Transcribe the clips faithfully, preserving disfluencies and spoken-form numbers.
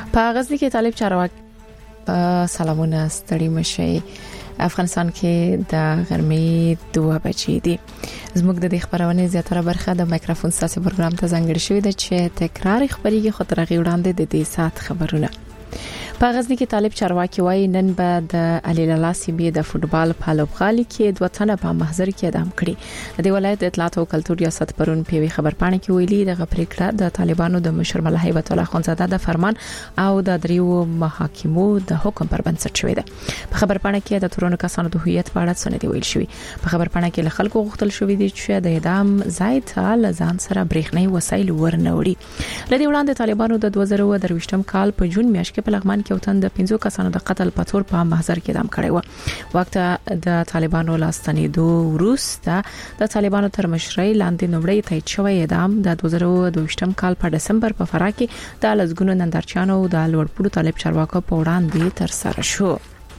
په غزني کې طالب چارواکي سلامونه ستړي مشي. افغانستان کې د غرمې دوه بجې دي. زموږ د خبرونه زیاتره برخه د مایکروفون ساسي پروګرام ته ځانګړې شوې ده چې تکرار خبريږي خو تر غي وړاندې د دې سات خبرونه. په غزني کې طالب چارواکي وایي نن به د علي لالا سیمې د فوتبال په لوبغالي کې دوه تنه په محضر کې اعدام کړي. د ولایت اطلاعات او کلتور ریاست پرون په خبرپاڼه کې ویلي د غپریکړه د طالبانو د مشر مله هیبت الله خانزاده د فرمان او د دریو محاکمو د حکم پر بنسټ شوې ده. په خبرپاڼه کې د تورونو کسانو د هویت په اړه څه نه دی ویل شوی. په خبرپاڼه کې له خلکو غوښتل شوې دي چې د اعدام ځای ته لزان سره برېښنايي وسایل ورنوړي. لدی وړاندې طالبانو د دوه زره درویشتم کال په جون میاشت کې په لغمان کې وتند د پنځو کسانو د قتل په تور په محضر کې اعدام کړي و. وخت د طالبانو لاستنیدو وروسته د طالبانو تر مشرۍ لاندې نومړی تایید شوی اعدام د دوه زره دوه کال په دسمبر په فراه کې د لزګونو نندارچانو د لوړپوړو طالب چارواکو په وړاندې تر سره شو.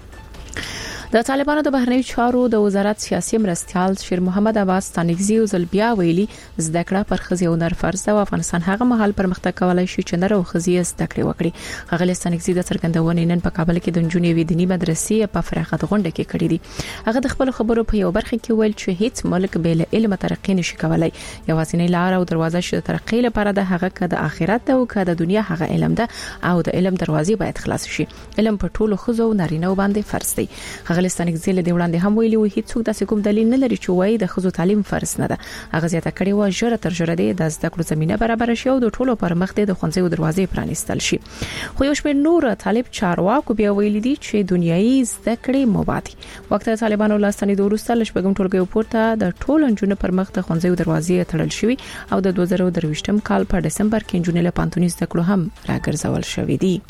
د طالبانو د بهرنیو چارو د وزارت سیاسي مرستيال شیر محمد عباس ستانګزي او زلبیا ویلي زده کړه پر خزي او نر فرض ده او افغانستان هغه مهال پرمختګ کولای شي چې نر او خزي زده کړې وکړي. هغه ستانګزي د څرګندونې نن په کابل کې د جنونی ویدنی مدرسې په فراغت غونډه کې کړې دي. هغه د خپل خبرو په یو برخه کې ویل چې هیڅ ملک بل علم ترقی نشي کولای. یوازینی لار او دروازه چې ترقی لپاره د هغه کې د آخرت او کې د دنیا هغه علم ده او د علم دروازې باید خلاص شي. علم په ټولو خزو او نارینه باندې فرض دی. غلستان ځل دی وړاندې هم ویلي و هیڅ د کوم دلیل نه لري چې وایي د خزو تعلیم فرض نه ده. هغه زیاته کړي و جره تر جره دی د زده کړو زمينه برابر شي او د ټولو پر مخ د خونځي او دروازې پرانیستل شي. خو یو شمېر نور طالب چارواکو بیا ویلي دي چې دنیایي زده کړې مبادي وخت طالبانو لاستنی د وروسته لشبګم ټولګي پورته د ټولو انجونو پر مخ د خونځي او دروازې تړل شوی او د دوه زره درویشتم کال په دسمبر کې انجونې له پانتونی زده کړو هم راګرځول شوې دي.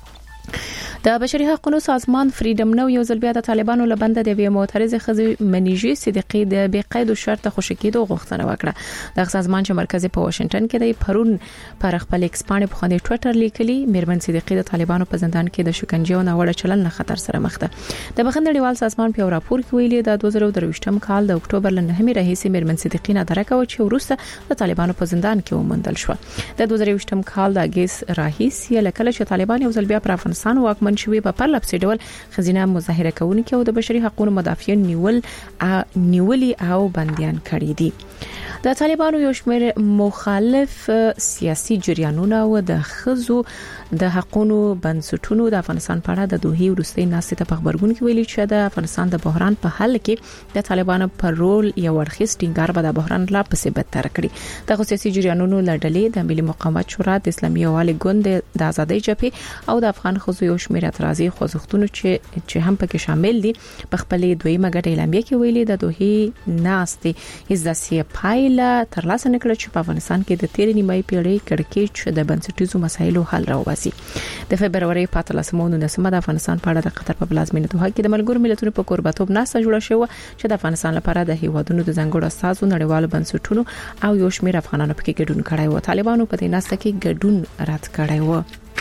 د بشري حقوقو سازمان فریډم نو یو ځل بیا د طالبانو لبنده د وی معترضه خزي منیجي صدیقي د بې قید شرط خوشکېدو غوښتنه وکړه. د سازمان چې مرکزي په واشنگټن کې د پرون پر خپل ایکسپانډ په خنډ ټوئیټر لیکلي میرمن صدیقي د طالبانو په زندان کې د شکنجه او ناوړه چلن له خطر سره مخ ده. د بخښنړیوال سازمان په راپور کې ویلي د دوه زره درویشتم کال د اکتوبر ل نهمې راهیسې میرمن صدیقي نه درکه و چې وروسته د طالبانو په زندان کې ومندل شو. د دوه زره یوولسم کال د اگست راهیسې لکه چې طالبان یو ځل بیا پر افغانستان واکمن شوی په پرلپسې ډول خزینه مظاهره کوونکي او د بشري حقوقو مدافعین نیول نیولي او بنديان کړي دي. د طالبانو یو شمېر مخالف سیاسي جریانونه او د خزو د حقوقو بنسټونو د افغانستان په اړه د دوه ورستي ناسته په خبرګون کې ویلي چې د افغانستان د بحران په حل کې د طالبانو پر رول یو ورخص ټینګار به د بحران لا پسې بدتر کړي. د سیاسي جریانونو لړلې د ملي مقاومت شورا د اسلامي یووالي ګوند د ازادۍ جبهه او د افغان خزو یو شمېر اعتراضي خوځښتونو چې چې هم پکې شامل دي په خپل دویمه ګټه اعلامیه کې ویلي د دوه ناستې از د سی پایله تر لاسه نکړه چې په افغانستان کې د تیر نیمه پیړۍ کړکېچ د بنسټیزو مسایلو حل راوباسي. د فبرवरी په اتلسمه نسمه د افغانستان په اړه د قطر په پلازمینه دوحه کې د ملګرو ملتونو په قربتوب ناسه جوړه شوه چې د افغانستان لپاره د هیوادونو د ځنګړو اساسو نړیوالو بنسټونو او یو شمېر افغانانو پکې ګډون کړی و. طالبانو په دې ناسه کې ګډون رد کړی و.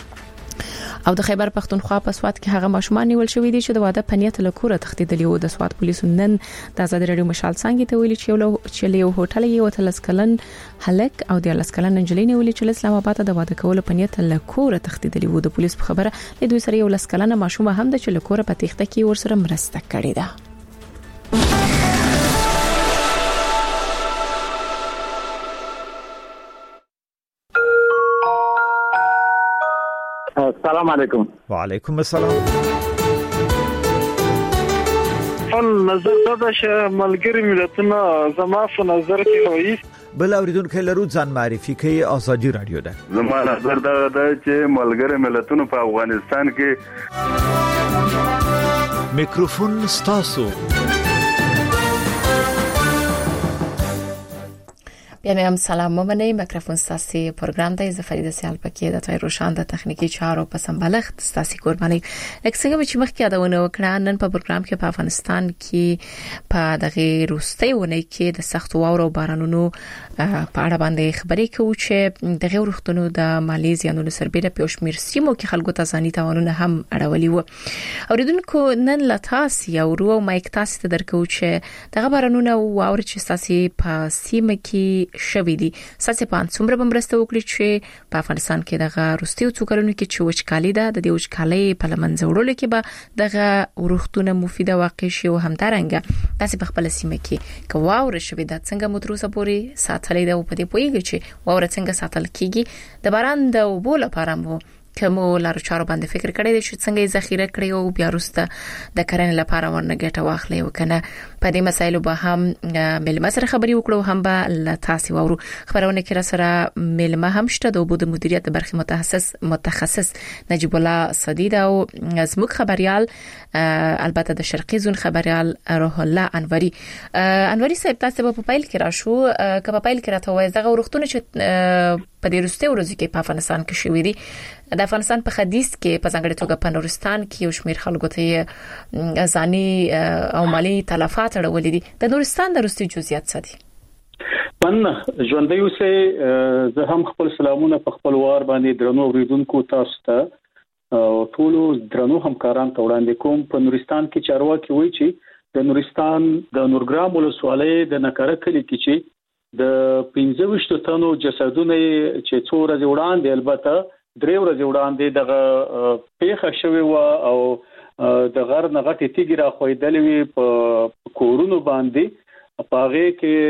او د خیبر پختونخوا په سواد کې هغه ماشومان نیول شوې دي چې د واده پنیت له کوره تښتیدلي وو. د سواد پولیسو نن د آزاد رادیو مشال څنګه ته ویلي چې یو هوټل یو تلسکلن هلک او د لسکلن انجلین ویلي چې اسلام آباد د واده کولو پنیت له کوره تښتیدلي وو. د پولیس په خبره له دوی سره یو لسکلن ماشوم هم د چې له کوره په تخته کې ورسره مرسته کړې ده. السلام علیکم. وعلیکم السلام. فن نظر دا چې ملګری ملتونه زما په نظر کې وایي بل اوریدونکو لرو ځان معرفي کوي ازادي رادیو ده. زما نظر دا ده چې ملګری ملتونه په افغانستان کې میکروفون ستاسو. بیا هم سلام ممنه. میکروفون ساسي پروګرام د زفریده سیال پکې د تای روشان د تخنیکی چارو په سمبلښت ساسي قرباني اکسنګ چې مخکې یادونه وکړه. نن په پروګرام کې په افغانستان کې په دغه روستي ونه کې د سخت واورو بارانونو په اړه باندې خبرې کوي چې دغه ورختونو د ماليزیا نو سربېره په شمیر سیمو کې خلکو ته ځاني تاوانونه هم اړولي وو. اوریدونکو نن لتاس یو ورو مایک تاسو ته درکو چې دغه بارانونه او اور چې ساسي په سیمه کې شوې دي. ساسې پان څومره بمرسته وکړي چې په افغانستان کې دغه روستي څو کلونو کې چې وچکالي ده د دې وچکالۍ په لمنځه وړلو کې به دغه ورختونه مفیده واقع شي او همدارنګه تاسو په خپل سیمه کې کواور شوې ده څنګه متروسه پوري ساتلې ده په دې پویږي چې واور څنګه ساتل کیږي د باران د اوبو لپاره مو کومو لارو چارو باندې فکر کړی دی چې څنګه یې ذخیره کړی او بیا وروسته د کرنې لپاره ورنه ګټه واخلي او کنه په دې مسایلو به هم ملما سره خبري وکړو هم به تاسو ورو خبرونه کې را سره ملما هم شته د اوبو د مدیریت برخه متخصص متخصص نجیب الله صدید او زموږ خبريال البته د شرقي زون خبريال روح الله انوري انوري صاحب تاسو په پایل کې راشو کله په پایل کې راته وایي دغه ورختونه چې په دې وروسته ورځو کې په افغانستان کې شوې دي د افغانستان په حدیث کې په ځانګړي توګه په نورستان کې یو شمېر خلکو ته ځاني او مالی تلفات اړولې دي د نورستان د وروستي جزئیات څه دي؟ من ژوندۍ اوسې زه هم خپل سلامونه په خپل وار باندې درنو اوریدونکو تاسو ته او ټول درنو همکاران ته وړاندې کوم. په نورستان کې چارواکي وایي چې د نورستان د نورګرام ولسوالۍ د نکره کلی کې چې د پنځه ویشت تنو جسدونه چې څو ورځې وړاندې البته درې ورځې وړاندې دغه پیښه شوې و او د غر نغټي تیګي را خویدلې وي په کورونو باندې په هغه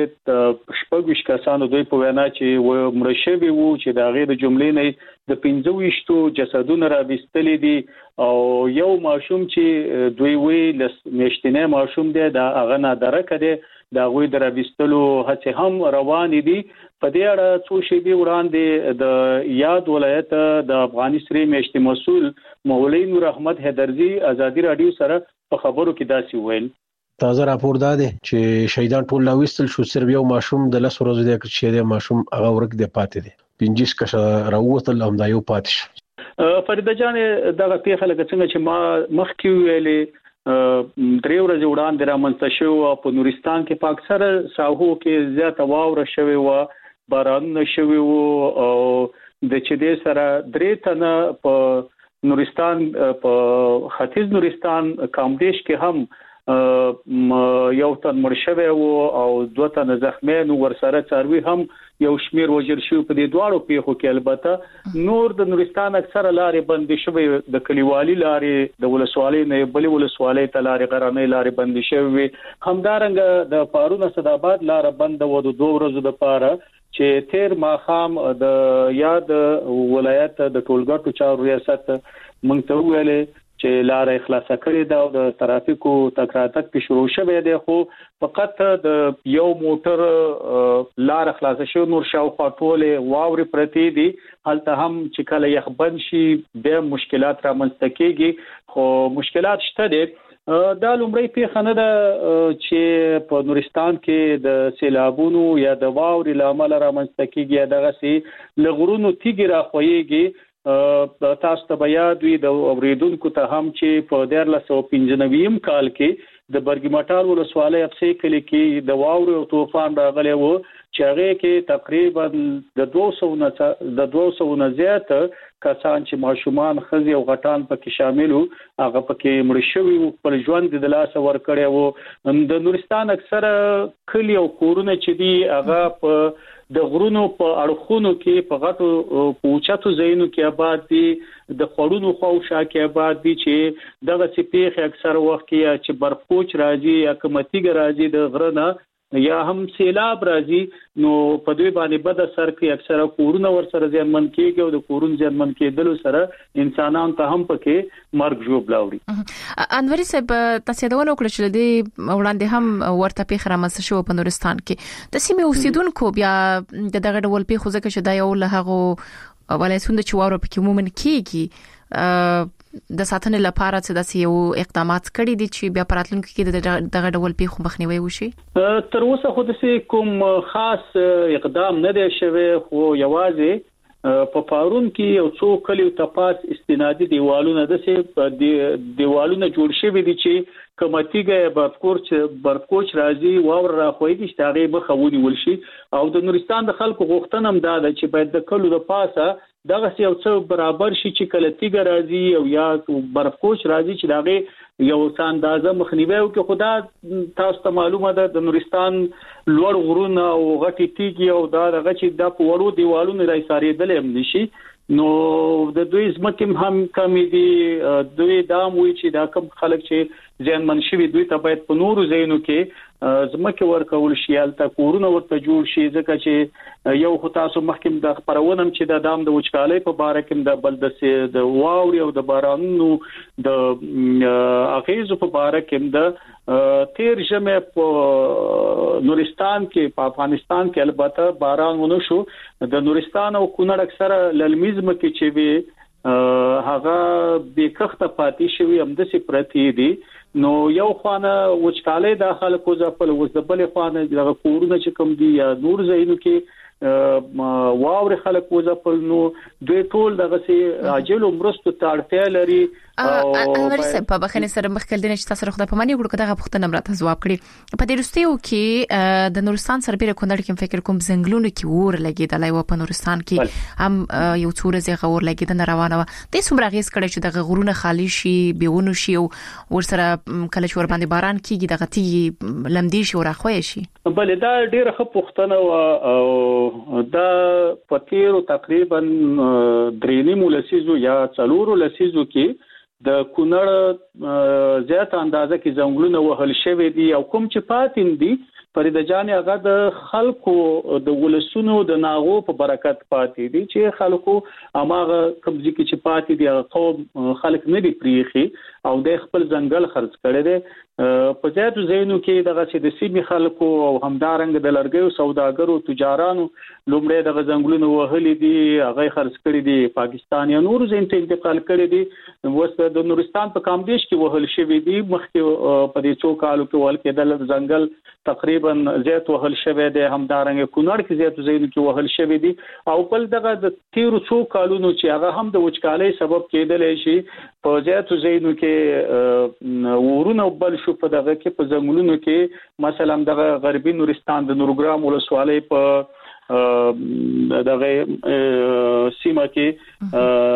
کې شپږ ویشت کسانو دوی په وینا چې و مړ شوي وو چې د هغه د جملې نه د پنځه ویشتو جسدونه را وستلې دي او یو ماشوم چې دوی وی لس میاشتنه ماشوم دی د هغه نه درکه دی دا غوي درابستلو هڅه هم روان دي. په دې اړه څو شی دی وړاندې د یاد ولایت د افغاني سری میشتي مسؤل مولوی نور احمد حیدرزی ازادي رادیو سره په خبرو کې داسې ویل. تازه راپور ده چې شهیدان ټول لا وستل شو صرف یو ماشوم د لس ورځې د چې د ماشوم هغه ورک دی پاتې دی پنځه کښه راووتل هم دا یو پاتې شو. فرید جان دا پیښه لکه څنګه چې ما مخکې ویلې درې ورځې وړاندې رامنځته شو او په نورستان کې په اکثره ساحو کې زیاته واوره شوې و باران شوې و او د چې د سره درې تنه په نورستان په ختیځ نورستان کامدیش کې هم یو تن مړ شوی و او دوه تن زخمیان ورسره څاروي هم یو شمیر وجر شو. په دې دواړو پیښو کې البته نور د نورستان اکثره لارې بندې شوې د کلیوالي لارې د ولسوالۍ نه بلې ولسوالۍ ته لارې غرانې لارې بندې شوې. همدارنګه د پارون اسداباد لار بند و د دوه ورځو لپاره چې تیر ماخام د یاد ولایت د ټولګټو چارو ریاست مونږ ته ویلې چې لار اخلاص کړې ده او د ترافیکو تکراتک په شروع شوه دی خو فقط د یو موټر لار اخلاص شو نور شاوخوا ټوله واوري پرتی دي هلته هم چې کله یخ بند شي به مشکلات را منځته کیږي خو مشکلات شته دي. دا لومړی پیښه نه ده چې په نورستان کې د سیلابونو یا د واوري لامل را منځته کیږي دغه سي لغړونو تیګي را خوېږي. تاسو ته بیا دوی د اوریدونکو ته هم چې په دیارلس سوه پنځه نوي کال کې د برګمټال ولسوالۍ افسې کلی کې د واورو او طوفان راغلی و چې هغه کې تقریبا د دوه سوه نه د دوه سوه نه زیات کسان چې ماشومان خزي او غټان پکې شامل وو هغه پکې مړ شوي وو په ژوند د لاس ور کړی وو. د نورستان اکثره کلی او کورونه چې دي هغه په د غرونو په اړخونو کې په غټو پوچاتو ځایونو کې آباد دي د خړونو خوشا کې آباد دي چې دغه سپیخ اکثر وخت کې چې برفوچ راځي یا کمتیګ راځي د غرنه یا هم سیلاب راځي نو په دوی باندې بد اثر کوي اکثره کورونه ور سره ځمن کېږي او د کورون ځمن کېدل سره انسانان ته هم پکې مرګ جوړ لاوړي. انوري صاحب تاسو دا ونه کړل چې د وړاندې هم ورته پیښه رامنځته شو په نورستان کې د سیمې اوسیدونکو بیا دغه ډول پیښه ځکه چې دا یو له هغه ولایتونو چې واوره پکې مومن کېږي د ساتنې لپاره څه داسې یو اقدامات کړي دي چې بیا پراتلونکو کې دغه ډول پیښو مخنیوي وشي؟ تر اوسه خو داسې کوم خاص اقدام نه دی شوی خو یوازې په پارون کې یو څو کلیو تپاس استنادي دیوالونه داسې دیوالونه جوړ شوي دي چې کمتیګه برفکوچ برفکوچ راځي واور راخويږي چې هغه مخاوني ولشي او د نورستان د خلکو غوښتنه هم دا ده چې باید د کلو د پاسه دغه یو څه برابر شي چې کله تیګ راځي او یا برفکوش راځي چې دغه یو څه اندازه مخنیوي او کې خدا تاسو ته معلومه ده د نورستان لوړ غرونه او غټي تیګي او دا دغه چې د پوړو دیوالونو راي ساريدل هم نشي نو د دوی زمکم هم کمی دي دوی دام وی چې دا کوم خلک چې ځین منشوي دوی ته باید په نورو ځینو کې زمکه ورکول شي الته کورونه ورته جوړ شي ځکه چې یو خو تاسو مخکې د خبرونم چې د دام د وچکالۍ په باره کې د بلدسي د واوري او د بارانونو د اغیزو په باره کې د تیر جمع په نورستان کې په افغانستان کې البته باران ونه شو د نورستان او کونړ اکثره للمیزم کې چې وی هغه به کخته پاتې شوی هم د سپرتی دي نو یو خوانه وچکالۍ د خلکو ځپل وځبل خوانه د کورونه چې کوم دي یا نور زینو کې واور خلک وځپل نو دوی ټول دغه سي عاجل مرستو ته اړتیا لري او ورسې په بخنه سره مخکل دي چې تاسو خدای په مانی وګړو دغه پښتنه مرته جواب کړي په دې رستیو کې د نورستان سربېره کندړ کې فکر کوم زنګلونو کې ور لګیدلای و په نورستان کې هم یو څور زیغه ور لګیدنه روانه و د سمره غیس کړي چې دغه غرونه خالی شي بیونه شي او ور سره کله چې ور باندې باران کیږي دغه تی لمدي شي او راخوي شي بل دا ډیره ښه پښتنه او دا پتیرو تقریبا درېنی مولسیزو یا څلورو لسیزو کې د کونړ زیات اندازه کې ځنګلونه وهل شوی دي او کوم چې پاتین دي فرید جان هغه د خلکو د ولسونو د ناغو په برکت پاتې دي چې خلکو اماغه کمزې کې چې پاتې دي هغه قوم خلک نه دي پریخي او د خپل ځنګل خرڅ کړي دي په ځاتو زینو کې دغه چې د سیمې خلکو او همدارنګ د لرګیو سوداګرو تجارانو لومړی د ځنګلونو وهلي دي هغه خرڅ کړي دي پاکستان یا نور زین ته انتقال کړي دي وسه د نورستان په کامدیش کې وهل شوی دي مخکې په دې څو کالو کې ول کې د ځنګل تقریبا زیات وهل شوی دی همدارنګ کونړ کې زیات زینو کې وهل شوی دي او بل دغه د تیرو څو کالونو چې هغه هم د وچکالۍ سبب کېدل شي په زیات زینو کې ورونه بل شو په دغه کې په ځنګلونو کې مثلا دغه غربي نورستان د نورګرام ولسوالۍ په دغه سیمه کې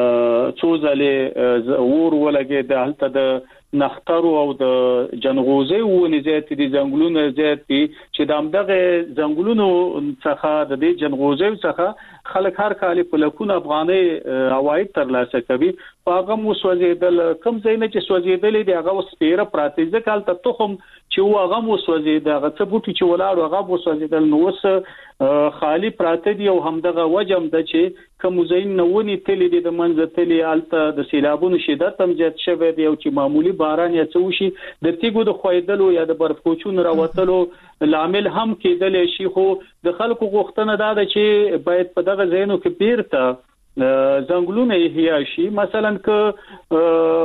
څو ځله ور ولګي د هلته د نختر او د جنغوزي ونې زیات دي ځنګلونه زیات دي چې د همدغه ځنګلونو څخه د دې جنغوزي څخه خلک هر کال په لکونه افغاني عواید ترلاسه کوي هغه مو سوځیدل کم ځای نه چې سوځیدل دي هغه وسپیره پراتیزه کال ته تخم چې هغه مو سوځید هغه څه بوټي چې ولاړ هغه مو سوځیدل نو وس خالی پراته دي او همدغه وجم د چې کوم زین نوونی تلې دي د منځ تلې الته د سیلابونو شدت هم زیات شوی دی او چې معمولی باران یا څه وشي د تیګو د خویدلو یا د برفکوچونو راوتلو لامل هم کېدل شي خو د خلکو غوښتنه دا ده چې باید په دغه زینو کې بیرته زنګلونه احیا شي مثلا ک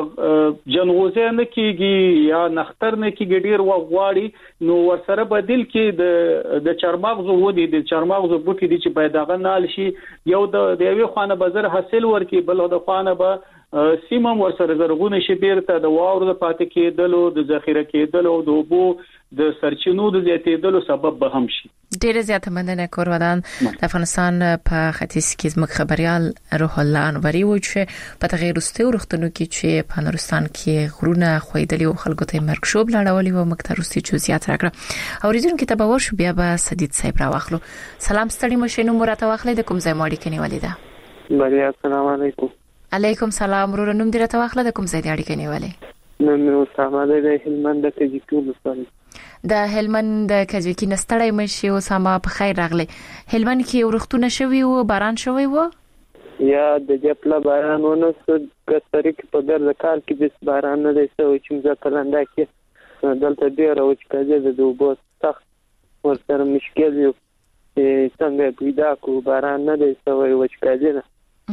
جنغوزه نه کیږي یا نختر نه کیږي ډیر وغواړي نو ورسره بدیل کې د د چرماغزو ودی د چرماغزو بوټي دي چې باید هغه نال شي یو د یوې خانه بازار حاصل ورکي بل د خانه به سیمه ورسره زرغونه شي بیرته د واور د پاتې کېدلو د ذخیره کېدلو د اوبو د سرچینو د زیاتېدلو سبب به هم شي. ډیره زیاته مننه کورودان د افغانستان په ختیځ کې زموږ خبريال روح الله انوري و چې په تغیر واستو وروختنو کې چې په نورستان کې غرونه خویدلی او خلکو ته مرګ شوب لاړولې و مکتروستي جزئیات راکړه او ریزون کې تباور شو بیا به سدید صاحب راوخلو. سلام ستړي مشینو مرته واخلې د کوم ځای ماړي کې نیولې ده. بری السلام علیکم. علیکم سلام ورور نوم دې راته واخله د کوم ځای دی اړیکې نیولې؟ نن نو ساماله د هلمند د کجکي وسوالۍ د هلمند د کجکي نستړی مشي او سما په خیر راغله. هلمند کې ورختونه شوی او باران شوی و یا د جپلا باران ونه سود کترې کې په در کال کې د باران نه دی سو چې مزکلنده کې دلته ډیر او چې کېږي د دوبو سخت ورسره مشکل یو څنګه پیدا کو باران نه دی سو او چې کېږي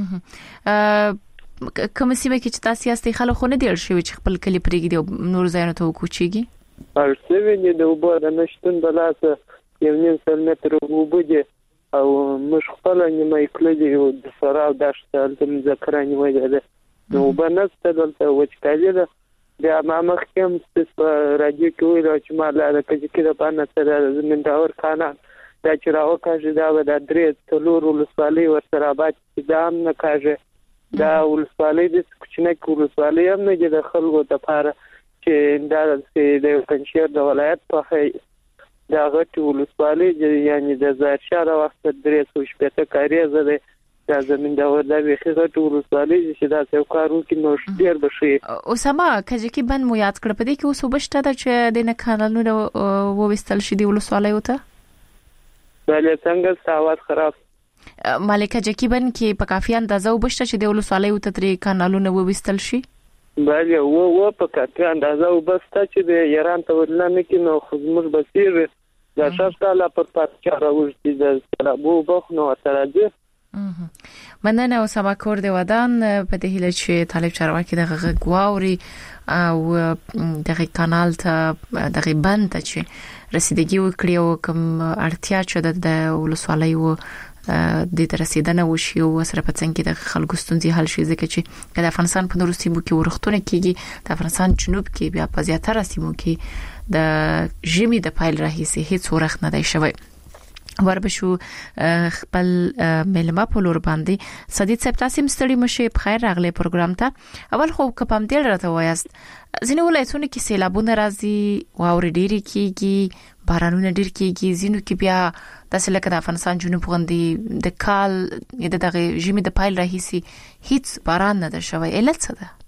کوم سیمه کې چې تاسو یاستئ خلک خو نه دی شوی چې خپل کلی پرېږدي او نور ځایونه ته وکوچیږي ارسوي د وبو د نشټون بلاسه یو نیم سل متر وبدي او مش خپل نیمه کلی او د سراو داشته د مذکرانی وایي نو بنسته دلته وچکالي بیا ما مخکم په رادیو کې ویل چې ما لا د کجکي د باندې سره زمين داور خانه دا چې راوکاږي دا به د درې تلور ولسوالۍ ورسره آباد چې دا هم نه کاږي دا ولسوالۍ د کوچنۍ ولسوالۍ هم نه د خلکو لپاره چې دا د پنځیر د ولایت په دا غټ ولسوالۍ یعنی د زارشار وخت درې سو شپږ کاری زده دا زمين دا وردا به غټ ولسوالۍ چې دا څو کارو کې نو ډیر بشي اوسما کجه کې بند مو یاد کړ په دې کې اوس وبشته د چې د نه کانالونو ووستل شي د ولسوالۍ وته بله څنګه ساوات خراب مالک جکیبن کې په کافي اندازه وبشته چې د ولسوالۍ وته ترې کانالونو ووستل شي بله و و په کافي اندازه وبسته چې د ایران ته ورلنه کې نو خدمت بصیر د شاف تعالی پر پاتچا راوځي د سلابو بخنو ترځي مننه او سبا کور د ودان په دې هله چې طالب چارواکي دغه غواوري او دغه کانال ته دغه بند ته چې رسیدګي وکړي او کوم اړتیا چې د ولسوالۍ و د رسیدنه وشي او سره په څنګه د خلکو ستونزې حل شي ځکه چې د افغانستان په نورو سیمو کې ورختونه کیږي د افغانستان جنوب کې بیا په زیاتره سیمو کې د ژمي د پایل راهیسي هیڅ ورخ نه دی شوی وربشو خپل ملما په لور باندې سدید صاحب تاسو مستړي مشه په خیر راغله پروګرام ته اول خو کپم دې راته وایست ځینې ولایتونه کې سیلابونه راځي واوري ډېری کیږي بارانونه ډېر کیږي ځینو کې بیا د لکه د افغانستان جنوب غوندي د کال یا دغه ژمي د پایل راهیسي هیڅ باران نه ده شوی علت څه ده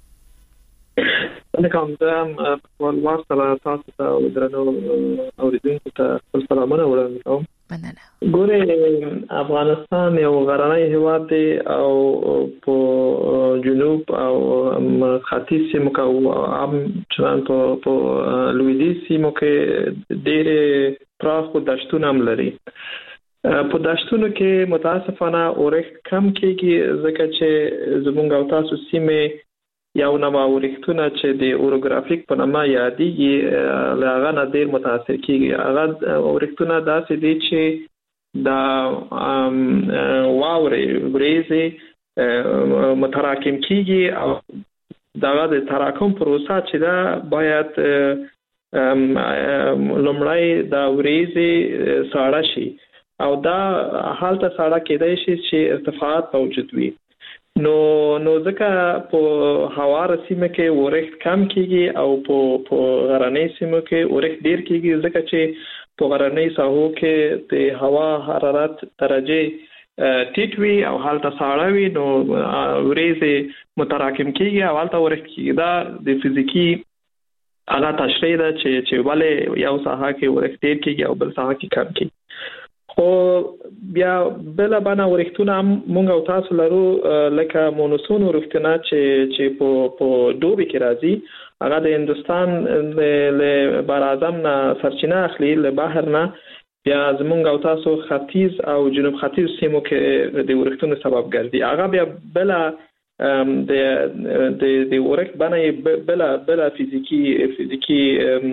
انا کوم دا ولوار سره تاسو ته درنو اوریدونکو ته خپل سلامونه وړاندې کوم مننه ګوره افغانستان یو غرنی هیواد دی او په جنوب او ختیځ سیمو کې او عام چنان په په لویدیځ سیمو کې ډېر پراخ دشتونه هم لري په دشتونو کې متاسفانه اورښت کم کېږي ځکه چې زمونږ او تاسو سیمه یو نوو اورښتونه چې د اورګرافیک په نامه یادېږي لاغه نه ډېر متاثر کیږي هغه اورښتونه داسې دي چې دا واورې ورېځې متراکم کیږي او دا د تراکم پروسه چې دا باید لومړی دا ورېځې ساړه شي او دا حالت ساړه کېدای شي چې ارتفاعات موجود وي نو نو ځکه په هواره سیمه کې اورښت کم کیږي او په په غرنۍ سیمه کې اورښت ډیر کیږي ځکه چې په غرنۍ ساحو کې د هوا حرارت درجه ټیټ وي او حالت ساړه وي نو ورېځې متراکم کیږي او حالت اورښت کیږي دا د فزیکی هغه تشریح ده چې چې ولې یو ساحه کې اورښت ډیر کیږي او بل ساحه کې کم کیږي خو بیا بل باندې ورښتونه مونږ او تاسو لرو لکه مونسون ورښتونه چې چې په په دوبي کې راځي هغه د هندستان له بر اعظم نه سرچینه اخلي له بحر نه بیا زمونږ او تاسو ختیځ او جنوب ختیځ سیمو کې د ورښتونو سبب ګرځي هغه بیا بل د د د ورښت باندې بل بل فزیکی فزیکی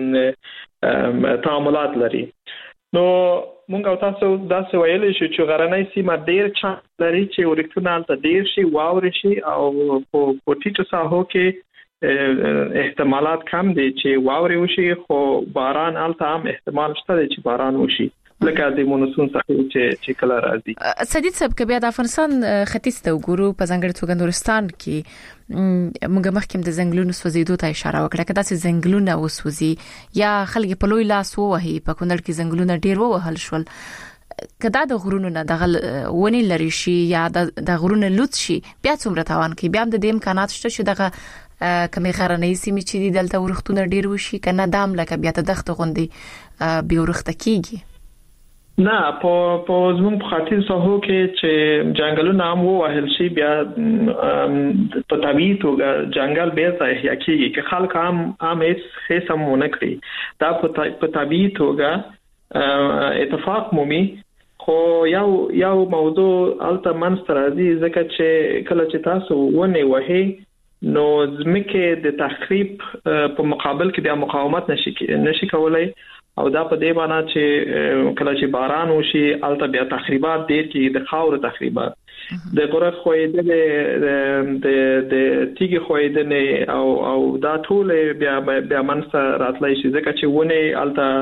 تعاملات لري نو مونږ او تاسو دا څه ویلې شو چې غرنۍ سیمه ډېر چانس لري چې ورښتونه هلته ډېر شي واورې شي او په ټیټو ساحو کې احتمالات کم دي چې واورې وشي خو باران هلته هم احتمال شته چې باران وشي لکه د مونسون څخه چې چې کله راځي سدید صاحب کې بیا د افغانستان ختیځ ته وګورو په ځانګړي توګه نورستان کې موږ مخکې د ځنګلونو سوځیدو ته اشاره وکړه کله چې ځنګلونه وسوځي یا خلک په لوی لاس ووهي په کونړ کې ځنګلونه ډیر ووهل شول کدا د غرونو نه د ونی لري شي یا د غرونو لوت شي بیا څومره تاوان کوي بیا د دې امکانات شته چې دغه کمی غرنۍ سیمې چې دلته ورښتونه ډیر وشي کنه دام لکه بیا د دښت غوندي بیا ورښت کیږي نه په په زموږ په خاطر ساحو کې چې جنگلونه هم ووهل شي بیا په طبيعي توګه جنگل به ځای کیږي چې خلک هم هم هیڅ هیڅ هم نه کوي دا په طبيعي توګه اتفاق مومي خو یو یو موضوع الته منستر راځي ځکه چې کله چې تاسو ونه وهي نو ځمکه د تخریب په مقابل کې د مقاومت نشي نشي کولای او دا په دې معنی چې کله چې باران وشي الته بیا تخریبات ډیر کې د خاور تخریبات د غره خویدل د د تیګي خویدنه او او دا ټول بیا بیا منځ راتلای شي ځکه چې ونه الته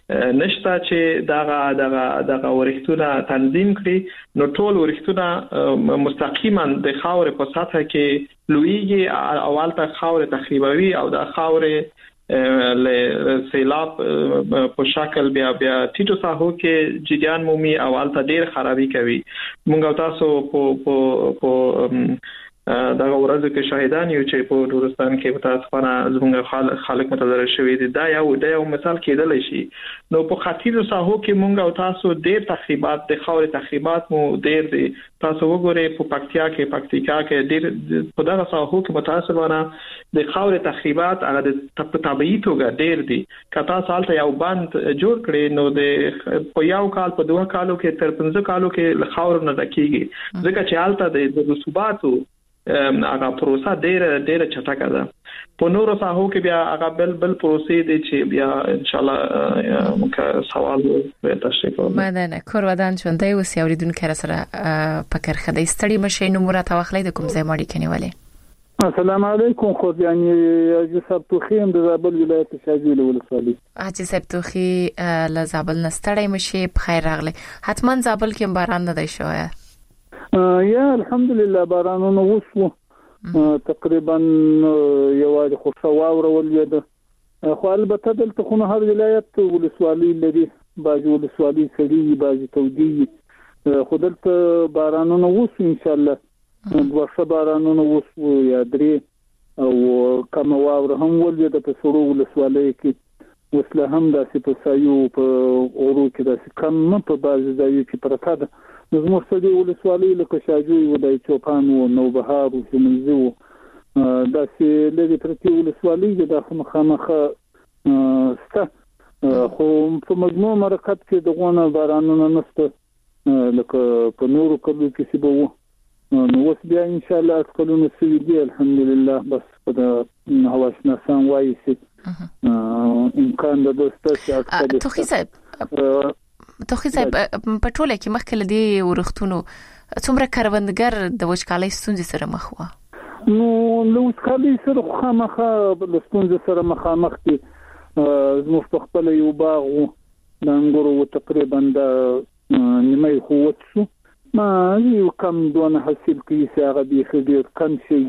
نشته چې دغه دغه دغه ورښتونه تنظیم کړي نو ټول ورښتونه مستقیما د خاور په سطح کې لویږي اول ته خاور تخریبوي او د خاور له سیلاب په شکل بیا بیا ټیټو ساحو کې جریان مومي او البته ډیر خرابي کوي موږ تاسو په په په دا ورځ کې شاهدان یو چې په نورستان کې متاسفانه زموږ خلک متضرر شوي دي دا یو د یو مثال کېدل شي نو په خطیرو ساحو کې موږ او تاسو ډیر تخریبات د خاور تخریبات مو ډیر دي تاسو وګورئ په پکتیا کې پکتیکا کې ډیر په دغه ساحو کې متاسفانه د خاور تخریبات هغه د طبيعي توګه ډیر دي کته سالته یو بند جوړ کړي نو د په یو کال په دوه کالو کې تر پنځه کالو کې له خاور نه ډکیږي ځکه چې حالت د رسوباتو هغه پروسه ډېر ډېر چټکه ده په نورو ساحو کې بیا هغه بل بل پروسې دي چې بیا ان شاء الله موږ سوال به تشریح کوو مدنه کورودان چوندای و سیوریدون کړه سره پکر خدای ستړي مشه نو مراد واخلې د کوم ځای ماړي کنيواله السلام علیکم خو یعنی یوسف توخیم د زابل ولایت شاجوی ولسوالۍ اجي سبتوخي ل زابل نستړی مشه بخیر راغله حتما زابل کې باران نه دی شوی یا الحمدلله بارانونه وشو تقریبا یو خوشا واوره ولید خو البته دلته خو هر ولایت ولسوالۍ لري باجو ولسوالۍ سړي باجو تودي خو دلته بارانونه وشو ان شاء الله دوه بارانونه وشو یا درې او کوم واوره هم ولید په سړو ولسوالۍ کې وسله هم داسې په سایو په اورو کې داسې کم په بعض ځایو کې پرته ده زموږ سړي ولسوالۍ لکه شاجوی ولای چوپان او نوبهار او شمنځو داسې لري پرتی ولسوالۍ د مخامخه سته خو په مجموع مرکز کې دغه بارانونه نشته لکه په نورو کلو کې سی بو نو اوس بیا ان شاء الله کلونه سوي الحمدلله بس په هواشناسان وایي سي امکان د دوسته اکثر توخی صاحب توخی صاحب په ټوله کې مخکې لدی ورختونو څومره کاروندګر د وچکالۍ ستونزې سره مخ و نو له وچکالۍ سره خامخا د ستونزې سره مخامخ دي زموږ په خپل یو باغ د انګورو تقریبا د نیمه قوت شو ما یو کم دونه حاصل کیږي هغه به ډیر کم شي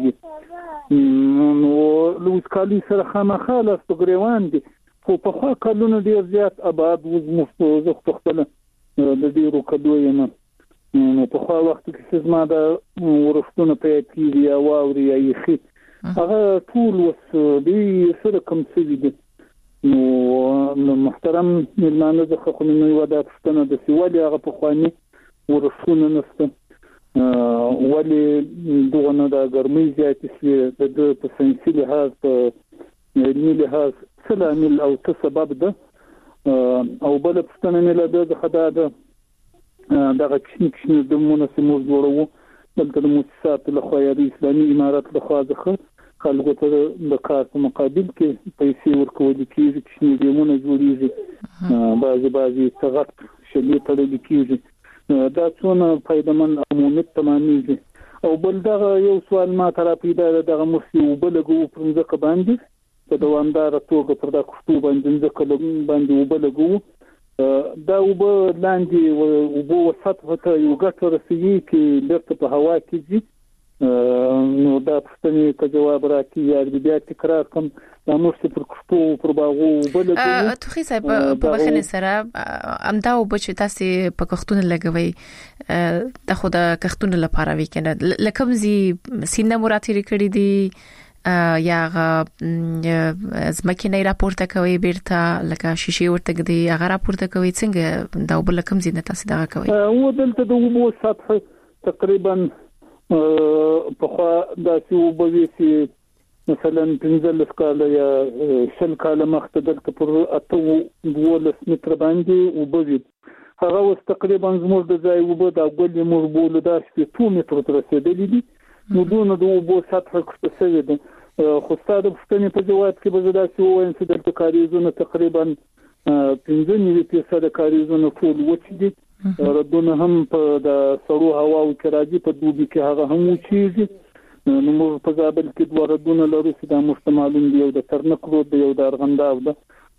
نو له وچکالۍ سره خامخا لاس په ګریوان دي خو په خوا کلونه ډیر زیات آباد وزمو زه په خپل د ډیرو کډو یم نو په خوا وخت کې زما د ورښتونو په کېږي او اوري یخي هغه ټول وس دی سره کوم څه دي نو محترم ملمانه د خو نو ودا پښتنه د سیوالي هغه په خواني ورښتونه نسته ولی دغه نه د ګرمۍ زیات شي د په سنسي لحاظ په علمي لحاظ سلامل او څه سبب ده او بل پښتنه مله د خدا ده دغه کښنی کښنی د مونږ جوړو دلته د مؤسسات له خوا د اسلامي امارات له خوا ځخه خلکو ته د کار په مقابل کې پیسې ورکول کېږي کښنی دیونه جوړیږي بعضي بعضي څغت شلې تړل کېږي دا څونه فائدمن عمومیت تمامېږي او بل دغه یو سوال ما تر پیدا دغه مخې وبلګو پر ځکه باندې په دوامدار توګه پر دا کوټو باندې ځکه باندې وبلګو دا وب لاندې او بو سطح ته یو ګټ ورسېږي چې لکه په هوا کې دي نو دا پښتني ته جواب راکړي یا بیا تکرار کوم دا نوښت پر کوټو پر باغو وبلګو توخی صاحب په بخنه سره امدا او بچ تاسو په کښتون لګوي د خو د کښتون لپاره وکنه لکه زی سینه مراتب کړی دي یا زمکه نه راپورته کوي بیرته لکه شیشه ورته دی هغه راپورته کوي څنګه دا بل کوم زینه تاسو دا کوي او دلته د وبو سطح تقریبا په خوا د سیوبوي سي مثلا پنځل کاله یا شل کاله مخته دلته پر اته دولس متر باندې وبوي هغه اوس تقریبا زموږ د ځای وبو د ګل مربول د شپږ متر تر رسیدلې دي نو دونه د وبو سطح کښته شوی ده خو ستاسو په ستنې په جواب کې به زدا چې وایم چې د کاریزونو تقریبا پنځه نیمه فیصد کاریزونو ټول وچ دي ردونه هم په د سړو هواو کې راځي په دوبي کې هغه هم وچیږي نو موږ په زابل کې دوه ردونه لرو چې د مشتمالون دی یو د ترنک رود دی یو د ارغنداب ده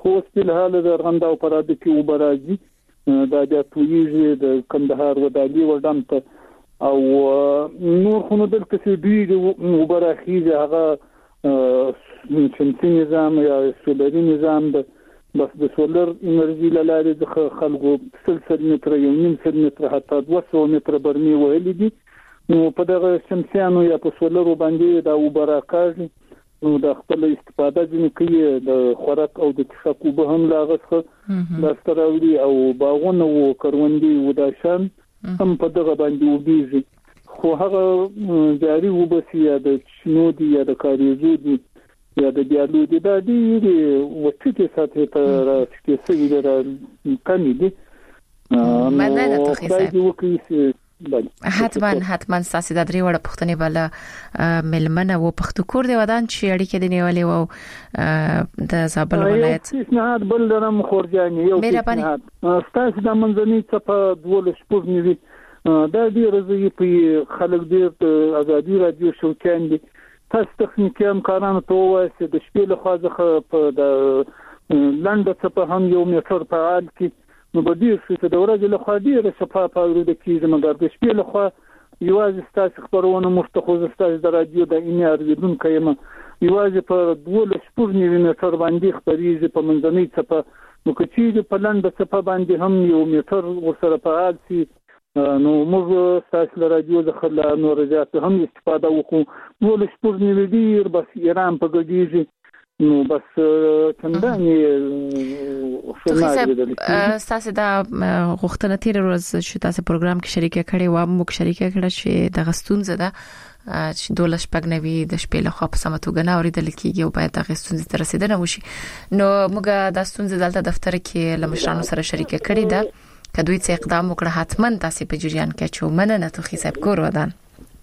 خو په حال د ارغنداو پراده کې وبراځي دا د تویږي د کندهار ودالي وډم ته او نور خو نو دلته چې دوی وبراخیږي هغه شمسي نظام یا سولري نظام د بس د سولر انرژي لاره د خلکو سلسل متر یو نیم سل متر حتی دوه سوه متر برمي وهلي دي نو په دغه شمسيانو یا په سولرو باندې دا وبراکاږي نو د خپل استفاده ځنې کوي د خوراک او د څښاک اوبه هم لاغسخه لاستراوړي او باغونه او کروندې وداشان هم په دغه باندې وبېږي خو هغه جاري وبسي یا د شنو دي یا د کاریزو دي یا د دیالو دي دا دي وڅټي ساتي ته راځي چې را کمی دي مننه ته خیسه بله حتما حتما تاسو د درې وړ پښتنې بل ملمنه و پښتو کور دی ودان چې اړیکې دی نیولې و د زابل ولایت نه بل درم خورجاني یو نه تاسو د منځني څخه په دوله شپږ نیوي دا دی رضی په خلک ډیر ازادي رادیو شوکان دي تاسو تخنیکي امکانات ته وایي د شپې له خوا په د لنډ څخه هم یو میټر فعال کی نو به ډیر څه د ورځې له خوا ډیره صفه پاورو د کیږي مګر د شپې له خوا یوازې ستاسو خبرونه مفتخوز ستاسو د رادیو د انار بدون کيمه یوازې په دوله شپږ نیوي میټر باندې خبريږي په منځنۍ څخه نو کچې په لنډ څخه باندې هم یو میټر ورسره فعال شي نو موږ تاسو له رادیو د خلا نور زیات هم استفاده وکړو دوله شپږ نیوي ډیر بس ایران په ګډیږي نو بس چنداني تاسو دا غوښتنه تیر ورځ چې تاسو پروګرام کې شریک کړي و موږ شریک کړه چې د غستون زده چې دوله شپږنوي د شپې له خوا په سمتوګه نه اوریدل کیږي او باید د غستون ته رسیدنه وشي نو موږ د غستون دلته دفتر کې لمشرانو سره شریک کړي دا کدوې څه اقدام وکړه حتما تاسو په جریان کې چې مننه ته خیسب کور ودان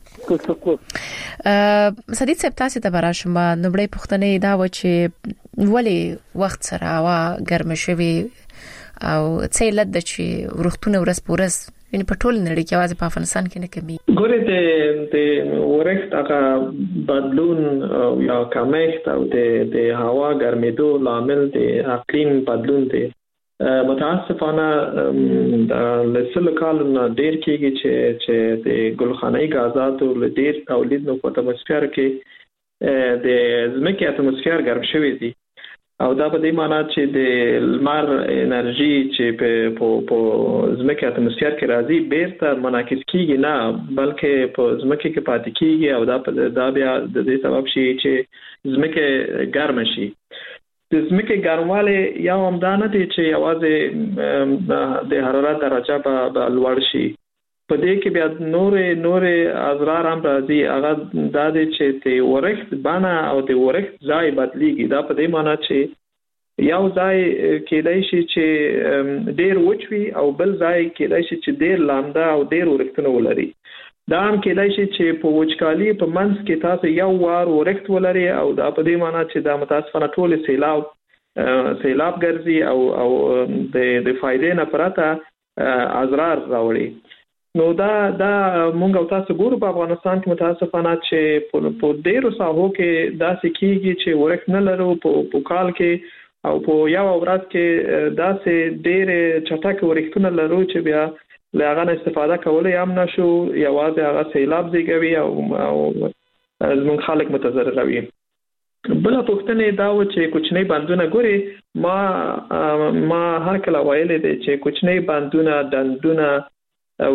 صدیق صاحب تاسو ته براشم نوبړې پښتنې دا و چې ولی وخت سره وا ګرم شوي او څه لد چې ورختونه ورس پورس یعنی په ټول نړۍ کې واځي په افغانستان کې نه کمی ګوره د د ورښت هغه بدلون یا کمښت او د د هوا ګرمېدو لامل د اقلیم بدلون دی متاسفانه د لسل کالونو ډیر کېږي چې چې د ګلخانه‌ای غازاتو له ډیر تولید نو په اتموسفیر کې د ځمکې اتموسفیر ګرم شوی دی او دا په دې معنی چې د لمر انرژي چې په په ځمکې اتموسفیر کې راځي بیرته منعکس کیږي نه بلکې په ځمکې کې پاتې کیږي او دا په دا بیا د دې سبب شي چې ځمکه ګرم شي د ځمکې ګرمواله یا همدانه دي چې یوازې د حرارت درجه به لوړ شي په دې کې بیا نور نور اضرار هم راځي هغه دا دي چې د ورښت بنا او د ورښت ځای بدليږي دا په دې معنی چې یو ځای کېدای شي چې ډېر وچوي او بل ځای کېدای شي چې ډېر لامده او ډېر ورښتونه ولري دا هم کېدای شي چې په وچکالي په منځ کې تاسو یو وار ورښت ولري او دا په دې معنی چې دا متاسفانه ټول سیلاب سیلاب ګرځي او او د د فائدې نه پرته اضرار راوړي نو دا دا مونږ او تاسو ګورو په افغانستان کې متاسفانه چې په ډېرو ساحو کې داسې کیږي چې ورښت نه لرو په کال کې او په یو ورځ کې داسې ډېر چټک ورښتونه لرو چې بیا لاغه استفاده کولای هم نشو یوازې هغه سیلاب زیږوي او زموږ خلک متضرروي بل پښتنې دا و چې کوچنی بندونه ګوري ما ما هر کله وایلې دي چې کوچنی بندونه دندونه او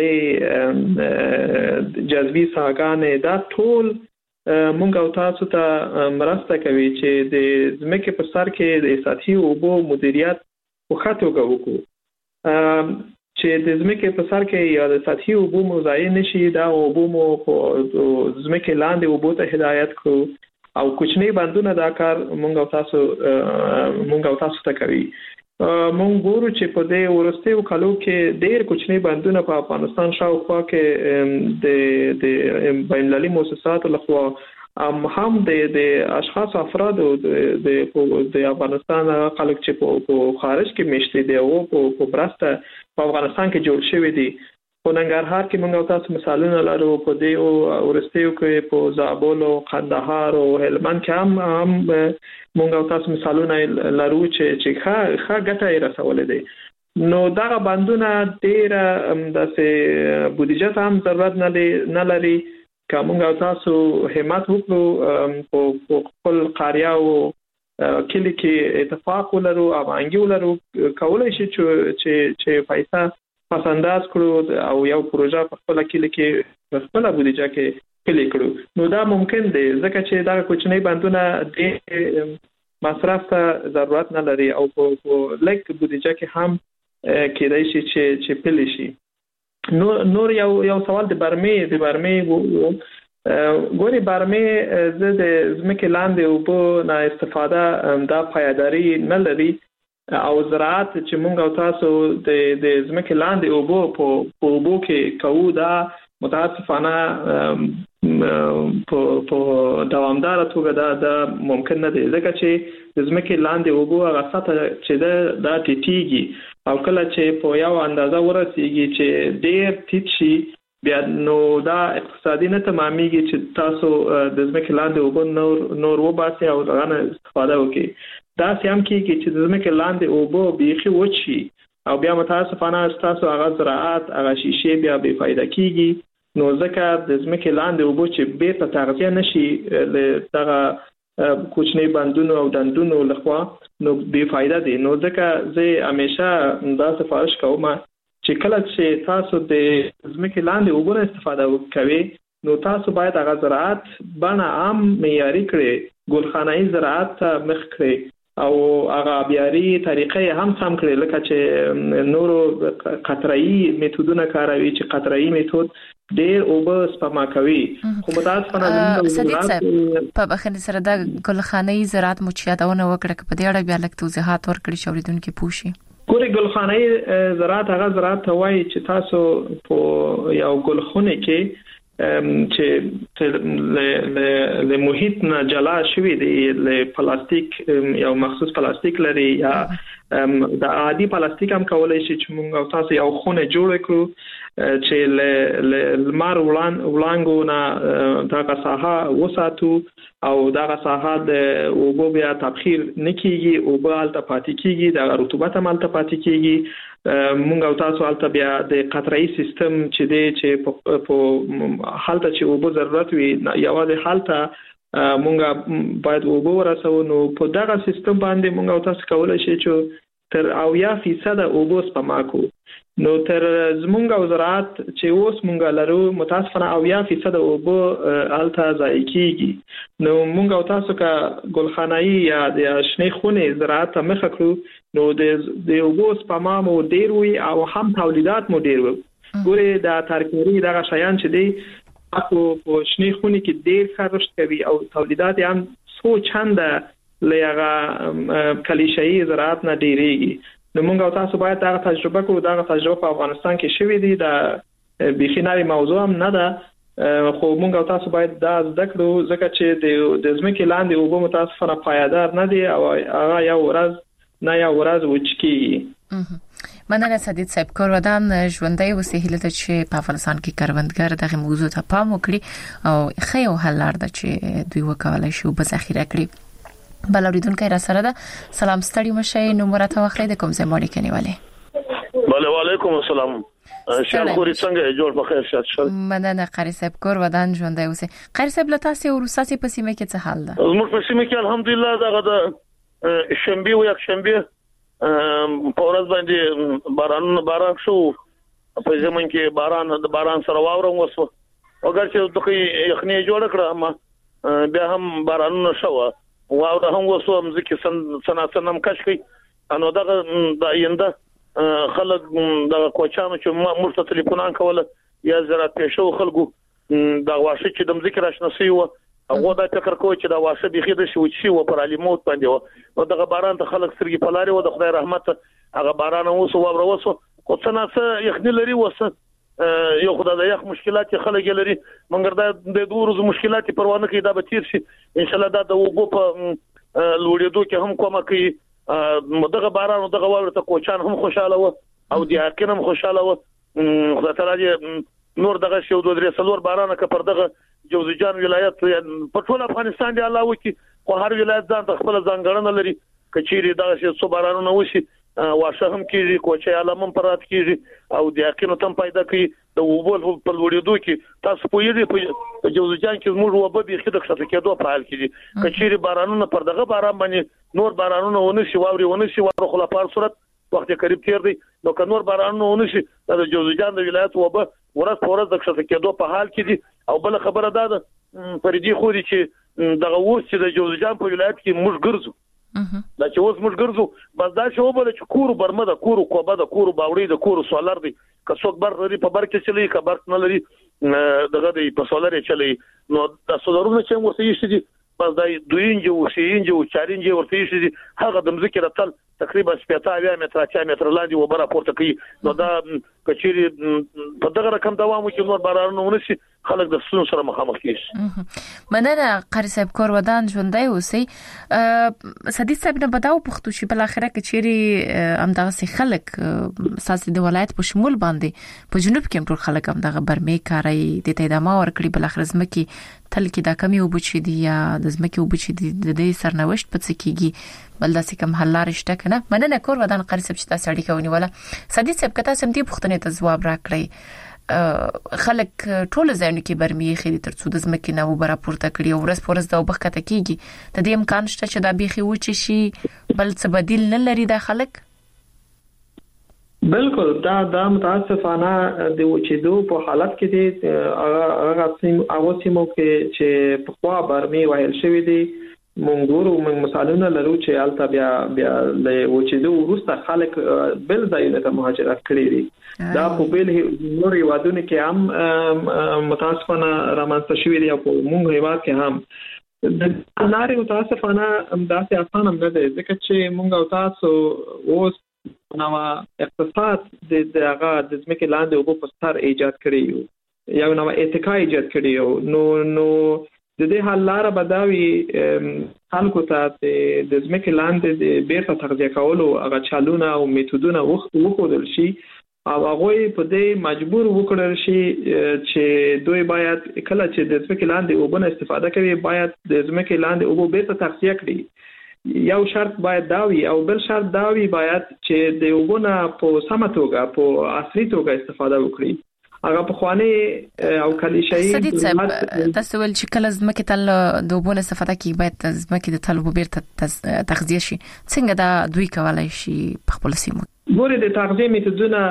یالې جذبي ساګانې دا ټول مونږ او تاسو ته مرسته کوي چې د ځمکې په سر کې د سطحي اوبو مدیریت په خاطر وکړو چې د ځمکې په سر کې یا د سطحي اوبو مضایع نشي دا اوبو مو په ځمکې لاندې اوبو ته هدایت کو او کوچنی بندونه دا کار مونږ او تاسو مونږ او تاسو ته کوي مونږ ګورو چې په دې ورستیو کالو کې ډېر کوچنی بندونه په افغانستان شاوخوا کې د د بین المللي مؤسساتو لخوا هم د د اشخاص افراد د د افغانستان خلک چې په خارج کې مشتي دي او په برسته په افغانستان کې جوړ شوی دي په ننګرهار کې موږ تاسو مثالونه لرو په دې او ورستیو کې په زابل او قندهار او هلمند کې هم هم موږ تاسو مثالونه لرو چې چې ښه ښه ګټه یې رسولې دي نو دا بندونه ډېر د سه بودیجه هم ضرورت نه لري کوم تاسو همت وکړو په خپل قريه او کلی کې اتفاق ولرو او انګي ولرو کولای شي چې چې پیسې پسنداز کړو او یو پروژه په خپل کلی کې خپل بودیجه کې کلی کړو نو دا ممکن دی ځکه چې دا کوچنی بندونه د مصرف ته ضرورت نه لري او په لیک بودیجه کې هم کېدای شي چې چې پلی شي نو نور یو یو سوال د برمې د برمې ګوري برمې د زمکه لاندې او په نه استفاده دا پایداری نه لري او زراعت چې مونږ تاسو د د زمکه لاندې او په په وبو کې کوو دا متاسفانه په په دوامدار توګه دا د ممکن نه دی ځکه چې د زمکه لاندې او په هغه سطح چې دا د ټیټیږي او کله چې په یو اندازه ورسیږي چې ډېر ټیټ شي بیا نو دا اقتصادي نه تمامېږي چې تاسو د زمکه لاندې او په نور نور وباسي او غنه استفاده وکړي دا سم کېږي چې د زمکه لاندې او په بيخي وچی او بیا متاسفانه تاسو هغه زراعت هغه شیشه بیا بے فایده کیږي نو ځکه د زمکه لاندې او په چې به په تغذیه نشي له دغه کوچنی بندونو او دندونو لخوا نو بے فایده دي نو ځکه زه همیشه دا سفارش کوم چې کله چې تاسو د زمکه لاندې او په استفاده وکوي نو تاسو باید هغه زراعت باندې عام معیاري کړئ ګلخانه‌ای زراعت مخ کړئ او هغه بیاري طریقې هم سم کړل لکه چې نورو قطره‌ای میتودونه کاروي چې قطره‌ای میتود ډېر اوبه سپما کوي خو متاسفانه زموږ په بخښنې سره د ګلخانه‌ای زراعت مچیاتونه وکړه په دې اړه بیا لکه توضیحات ورکړي چې اوریدونکو پوښي ګوري ګلخانه‌ای زراعت هغه زراعت وایي چې تاسو په یو ګلخونه کې چې له محیط نه جلا شوی دی له پلاستیک یو مخصوص پلاستیک لري یا د عادي پلاستیک هم کولای شي چې موږ تاسو یو خونه جوړ کړو چې له لمر وړانګو نه دا ساحه وساتو او دا ساحه د اوبو بیا تبخیر نکېږي او بل ته پاتې کېږي د رطوبت عمل ته پاتې کېږي مونږ او تاسو البته بیا د قطره‌ای سیستم چې دی چې په حالت چې اوبو ضرورت وي یوازې حالت مونږ باید اوبو ورسو نو په دغه سیستم باندې مونږ او تاسو کولای شي چې تر اویا فیصد اوبو سپما کو نو تر زمونږ او زراعت چې اوس مونږ لرو متاسفانه اویا فیصد اوبو الته ځای کیږي نو مونږ او تاسو کا ګلخانه‌ای یا د شنې خونه زراعت مخ کړو نو د د اوبو سپما مو ډیر وي او هم تولیدات مو ډیر وي ګوره د ترکاري دغه شیان چې دی په په شنې خونه کې ډیر خرج کوي او تولیدات هم څو چنده لږه کلیشايي زراعت نه ډیریږي نو موږ او تاسو باید دا تجربه کوو دا تجربه په افغانستان کې شوې دي دا بخیناري موضوع هم نه ده خو موږ او تاسو باید دا زده کړو ځکه چې د د زمکه لاندې اوبه متاسفانه پایدار نه دي او هغه یو ورځ نه یو ورځ وچکي مننه سدید صاحب کور ودان ژوندۍ وسیله ته چې په افغانستان کې کروندګر دغه موضوع ته پام وکړي او خیو حل لار ده چې دوی وکولای شي په ذخیره کړي بلوریدونکو را سره ده سلام ستړي مشه نو مرته واخلې د کوم ځای مړی کنيواله بله وعلیکم السلام شال خوري څنګه جوړ په خیر شات شل مننه قاری صاحب کور ودان ژوندۍ اوسه قاری صاحب لته سه ورساسي په سیمه کې څه حال ده زموږ په سیمه کې الحمدلله دغه د شنبه او یک شنبه په ورځ باندې باران باران شو په زمون کې باران د باران سره واورم وسو اگر چې دغه یخنی جوړ کړه اما بیا هم باران شو واو د هم وسو مزکی سناسنم کش کی انو دغه د آینده خلک د کوچانو چې مرته ټلیفونان کوله یا زراعت پېښو خلکو د واشه چې د مزکی راشنسي و هغه دا فکر کوي چې دا واشه بيخي د شي وچی و پر علي موت باندې و دغه باران ته خلک سرګي پلاري و د خدای رحمت هغه باران وسو و وسو خو څنګه یخنی لري وسه یو خدای د یخ مشکلات خلک لري مګر دا د دوه ورځې مشکلات پروانه کې دا به تیر شي ان شاء الله دا د وګو په لوړېدو کې هم کومه کوي دغه باران دغه واور ته کوچان هم خوشاله و او د حقین هم خوشاله و خدای تعالی نور دغه شی دوه درې څلور باران ک پر دغه جوزجان ولایت په ټول افغانستان دی الله وکي خو هر ولایت ځان خپل ځانګړنه لري کچيري دغه شی څو بارانونه وشي واشه هم کیږي کوچي علامم پرات کیږي او د یقینو تم پیدا کوي د وبول په وړېدو کې تاسو پوهیږئ په جوزجان کې موږ وبو به خېد ښه کېدو په حال کې کچيري بارانونه پر دغه باران باندې نور بارانونه ونه شي واوري ونه شي ورو خلا په صورت وخت قریب تیر دی نو که نور بارانونه ونه شي د جوزجان د ولایت وبو ورځ په ورځ د ښه کېدو په حال کې دي او بل خبره ده پرېدي خو دي چې دغه اوس چې د جوزجان په ولایت کې موږ ګرځو دا چې اوس موږ ګرځو بس دا چې وبله چې کور برمه د کور کوبه د کور باوړي د کور سولر دی که څوک بر لري په بر کې چلی که بر نه لري دغه دی په سولر چلی نو د سولرونو چې موږ یې شي بس دا دوه انچ او شي انچ او چار انچ ورته شي هغه د مځکې راتل تقریبا شپږ اویا متره چا متر لاندې و بره پورته کوي نو دا کچيري په دغه رقم دوام وکړي نور بارانونه ونشي خلک د سون سره مخامخ کیږي مننه قاری صاحب کور ودان ژوندۍ اوسئ سدي صاحب نه بداو پختو شي بل اخره کچيري امدغه سي خلک ساسي د ولایت په شمول باندې په جنوب کې ټول خلک امدغه برمه کاری د تیدامه ورکړي بل اخر زمکي تل کې دا کمی وبچي دي یا د زمکي وبچي دي د دې سرنوشت پڅ کیږي بل داسې کوم حل لارې شته کنه مننه کور ودان قاری صاحب چې تاسو اړیکه ونیوله سدي صاحب کته سم دي پښتنې ته جواب راکړي خلک ټول ځایونه کې برمي خېدي ترڅو د زمکي نه وبره پورته کړي او ورس پورس دا وبخته کیږي د دې امکان شته چې دا بيخي وچی شي بل څه بدیل نه لري دا خلک بالکل دا دا متاسفانه د وچېدو په حالت کې دي هغه سیم هغه سیمو کې چې په خوا برمي وایل شوی دي مونږ ورو مونږ مثالونه لرو چې الته بیا بیا له وچېدو وروسته خلک بل ځایونه ته مهاجرت کړي دي دا په بل نور یوادونه کې هم متاسفانه رامنځته شوی دي او په مونږ هیواد کې هم د لارې متاسفانه داسې اسانه نه ده ځکه چې مونږ او تاسو اوس نو اقتصاد د هغه د ځمکې لاندې او په ستر ایجاد کړی یو نو اتکا ایجاد کړی نو نو د دې حل لاره بداوي خلکو ته د ځمکې لاندې د بیرته تغذیه کولو هغه چالونه او میتودونه وخودل شي او هغه په دې مجبور وکړل شي چې دوی باید کله چې د ځمکې لاندې اوبه استفاده کوي باید د ځمکې لاندې اوبه بیرته تغذیه کړي یو شرط باید داوي او بل شرط داوي باید چې د اوبونه په سمه توګه په عصري توګه استفاده وکړي هغه په خواني او کلیشايي سدي صاحب تاسو ول چې کله زمکه تل د اوبونه استفاده کوي باید زمکه د تل وبېرته تغذیه شي څنګه دا دوی کولای شي په خپل سیمه ګوره د تغذیه میتودونه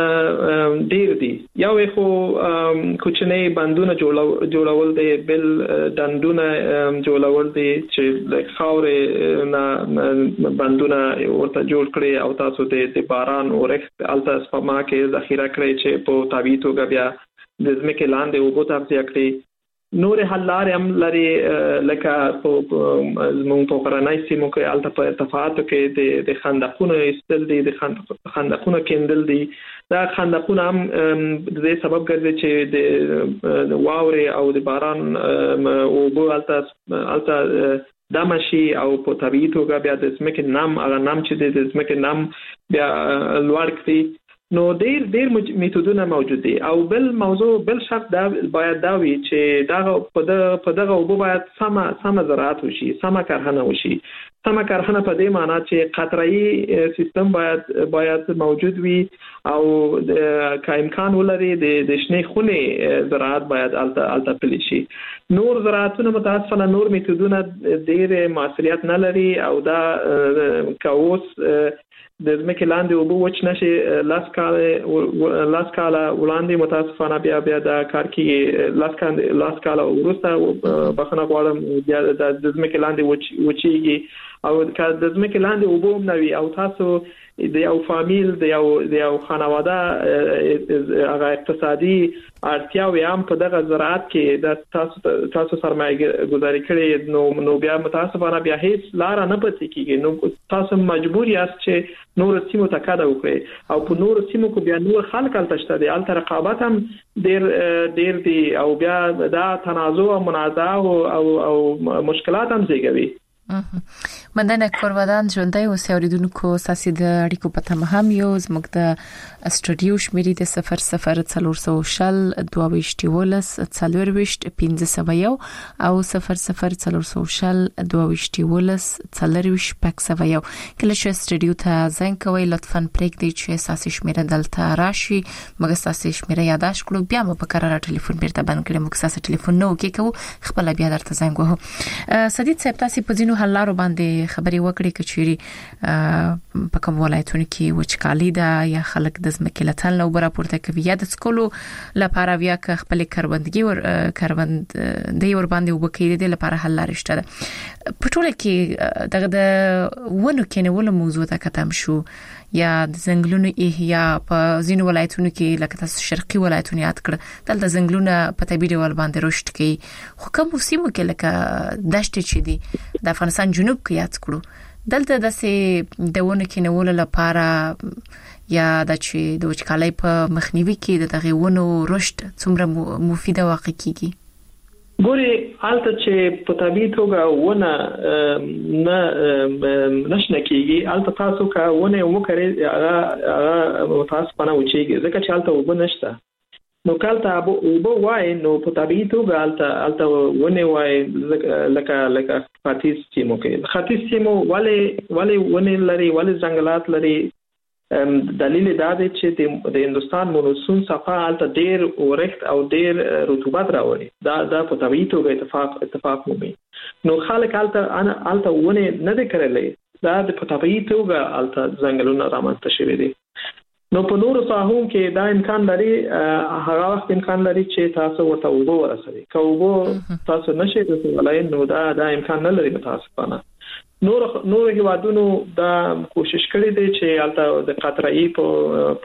ډېر دي یو خو کوچنی بندونه جوړول دي بل دندونه جوړول دي چې د خاورې نه بندونه ورته جوړ کړي او تاسو د باران او رخت الته سپما کې ذخیره کړئ چې په طبيعي توګه بیا د ځمکې لاندې اوبو تغذیه کړي نور حل لارې هم لري لکه په زموږ په قرنای سیمو کې الته په ارتفاعاتو کې د خندقونو استل دي د خندقونو کېندل دي دا خندقونه هم د دې سبب ګرځي چې د واوري او د باران او بو الته الته دا ماشي او په طبيعي توګه بیا د ځمکې نام هغه نام چې د ځمکې نام بیا لوړ کړي نو ډېر ډېر میتودونه موجود دي او بل موضوع بل شرط دا باید دا وي چې دا په دغه اوبو باید سمه سمه زراعت وشي سمه کرهنه وشي سمه کرهنه په دې معنی چې قطره‌ای سیستم باید باید موجود وي او که امکان ولري د شنې خونې زراعت باید الته الته پلی شي نور زراعتونه متاسفانه نور میتودونه ډېر مسؤلیت نه لري او دا کاوس د ځمکې لاندې اوبه وچ نشي لاس کاله لاس کاله وړاندې متاسفانه بیا بیا دا کار کیږي لاس کاله لاس کاله ورسته بخنه غواړم بیا د ځمکې لاندې وچ وچیږي او که د ځمکې لاندې اوبه نه وي او تاسو د یو فامیل د یو د یو خانواده هغه اقتصادي اړتیاوې هم په دغه زراعت کې د تاسو تاسو سرمایه گذاري کړي نو نو بیا متاسفانه بیا هیڅ لار نه پاتې کیږي نو تاسو مجبور یاست چې نور سیمو ته کډه وکړي او په نور سیمو کې بیا نور خلک التشته دي الته رقابت هم ډیر ډیر دي او بیا دا تنازع او منازعه او او مشکلات هم زیږوي مننه کورودان ژوندۍ او سوریدونکو ساسي د اړیکو پته مهم یو زموږ د استودیو شمیرې د صفر صفر څلور سو شل دوه وشت ولس څلور وشت پنځه سو یو او صفر صفر څلور سو شل دوه وشت ولس څلور وشت پک سو یو کله چې استودیو ته زنګ کوي لطفا پریک دی چې ساسي شمیره دلته راشي موږ ساسي شمیره یاداش کړو بیا مو په قرار ټلیفون بیرته بند کړو موږ ساسي ټلیفون نو کې کو خپل بیا درته زنګ وهو سدید صاحب تاسو په ځینو حل لارو باندې خبري وکړي کچيري په کوم ولایتونو کې وچکالي ده یا خلک د ځمکې لټن لو برا پورته کوي یا د سکولو لپاره بیا خپل کروندګي ور کروند دی ور باندې وبکې دي لپاره حل لارې شته په ټوله کې دغه د ونو کې نه ول موضوع ته ختم شو یا د زنګلونو احیا په ځینو ولایتونو کې لکه تاسو شرقي ولایتونه یاد کړ دلته زنګلونه په طبيعي ډول باندې رشد کوي خو کوم سیمو کې لکه دشت چې دي د افغانستان جنوب کې یاد کړو دلته د سه دونه کې نول لپاره یا د چې د وچکالۍ په مخنیوي کې د دغه ونو رشد څومره مفیده واقع کیږي ګوري حالت چې په طبيعي توګه ونه نه نشنه کیږي حالت تاسو کا ونه وکړي هغه هغه تاسو پنه وچیږي ځکه چې حالت وب نشته نو کالته وب وای نو په طبيعي توګه حالت حالت ونه وای لکه لکه خاطیس سیمو کې خاطیس سیمو والے والے ونه لري والے ځنګلات لري دلیل دا دی چې د هندستان مونسون څخه حالت ډیر اورښت او ډیر رطوبت راوړي دا د په طبيعي توګه اتفاق اتفاق مومي نو خلک حالت انا حالت ونه نه د کړلې دا د په طبيعي توګه حالت ځنګلونه رامنځته شوي دي نو په نورو ساحو کې دا امکان لري هغه وخت امکان لري چې تاسو ورته وګو ورسوي کوو تاسو نشئ رسولای نو دا دا امکان نه لري تاسو پانه نور نور هیوادونو دا کوشش کړی دی چې البته د قطرای په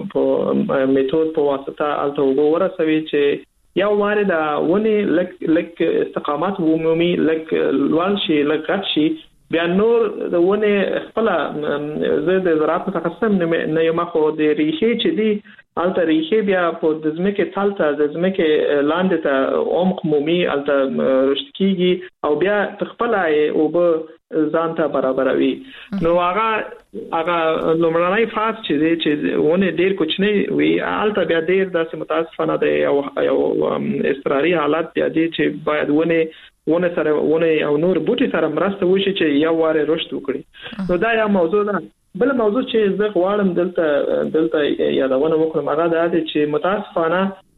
په میتود په واسطه البته وګو ورسوي چې یو واره دا ونه لک لک استقامت عمومي لک لوړ شي لک غټ شي بیا نور د ونه خپل زه د زراعت متخصص نه یم خو د ریښې چې دی البته ریښې بیا په د ځمکې تالته د ځمکې لاندې ته عمق مومي البته رشد کیږي او بیا خپل او به ځان ته برابروي نو هغه هغه لومړنۍ فاز چې دی چې ونه ډیر کوچنی وي البته بیا ډیر داسې متاسفانه دی او یو استراري حالت بیا دی چې باید ونه ونه سره ونه او نور بوټي سره مرسته وشي چې یو واره رشد وکړي نو دا یو موضوع ده بل موضوع چې زه غواړم دلته دلته یادونه وکړم هغه دا دی چې متاسفانه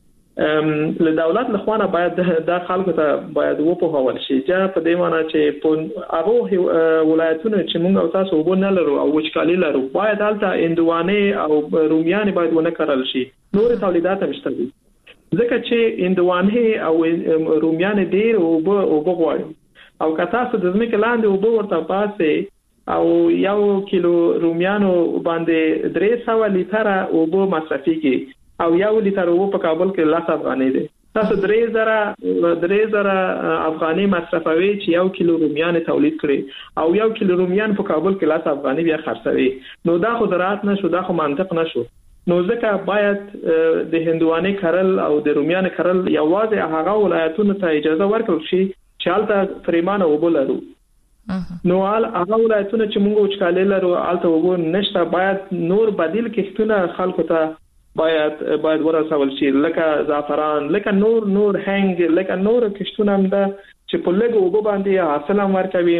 له دولت له خوانه باید د خلکو ته باید وپوهول شي چې په دې معنی چې په هغه ولایتونو چې موږ او تاسو وګورنه لرو او وچکالي لرو باید دلته اندوانه او رومیان باید ونه کړل شي نور تولیدات هم شته ځکه چې اندوانه او رومیان ډیر او او بغواړي او که تاسو د ځمکې لاندې او به ورته پاسه او یو کیلو رومیانو باندې درې سوه لیټره او به مصرفيږي او یو لیټر او په کابل کې لاس افغاني دي تاسو درې زره درې زره افغاني مصرفوي چې یو کیلو رومیان تولید کړي او یو کیلو رومیان په کابل کې لاس افغاني بیا خرڅوي نو دا خو زراعت نشو دا خو منطق نشو نو ځکه باید د هندوانه کرل او د رومیان کرل یوازې هغه ولایتونو ته اجازه ورکړل شي چې حالت فریمانه وبولرو نو حال هغه ولایتونو چې موږ وچکالي لرو حالت وګور نشته باید نور بدیل کښتونه خلکو ته باید باید ورسول شي لکه زعفران لکه نور نور هنګ لکه نور کښتونه هم ده چې په لګو وب باندې حاصل هم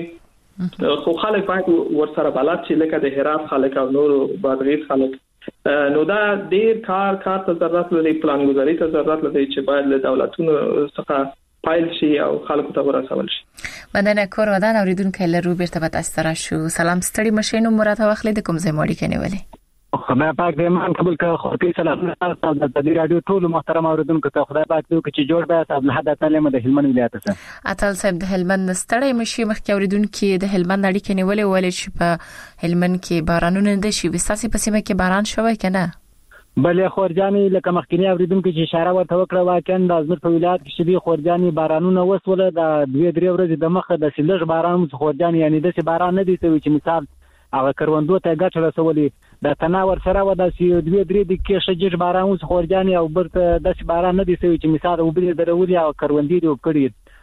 ورکوي خو خلک باید ورسره بلد شي لکه د هرات خلک او نور بادغیس خلک نو دا ډیر کار کار ته ضرورت لري پلان گذاری ته ضرورت لري چې باید له دولتونو څخه پایل شي او خلکو ته ورسول شي مننه کور ودان اوریدونکو لرو بیرته به تاسو را شو سلام ستړي مشینو مراته واخلې د کوم ځای ماړي کني ولې خدای پاک دې مان قبول کړه خو په سلام تاسو د دې رادیو ټول محترم اوریدونکو ته خدای پاک دې چې جوړ به تاسو له حد تعلیم د هلمند ولایت څخه اتل صاحب د هلمند ستړي مشي مخکې اوریدونکو د هلمند اړیکې نیولې ولې چې په هلمند کې بارانونه د شي وساسي په سیمه کې باران شوی کنه بلې خورجاني لکه مخکینی اوریدونکو چې اشاره ورته وکړه واکن د ازمیر په ولایت کې شدي خورجاني بارانونه وسوله د دوه درې ورځې د مخه د سیلج باران خورجاني یعنی د سي باران نه دي چې مثال هغه کروندو ته ګټه رسولي د تناور سره و د سی دوه درې د کې شجر باران وس خورجاني او برته د سي باران نه دي چې مثال وبې درولي او کروندې دی وکړي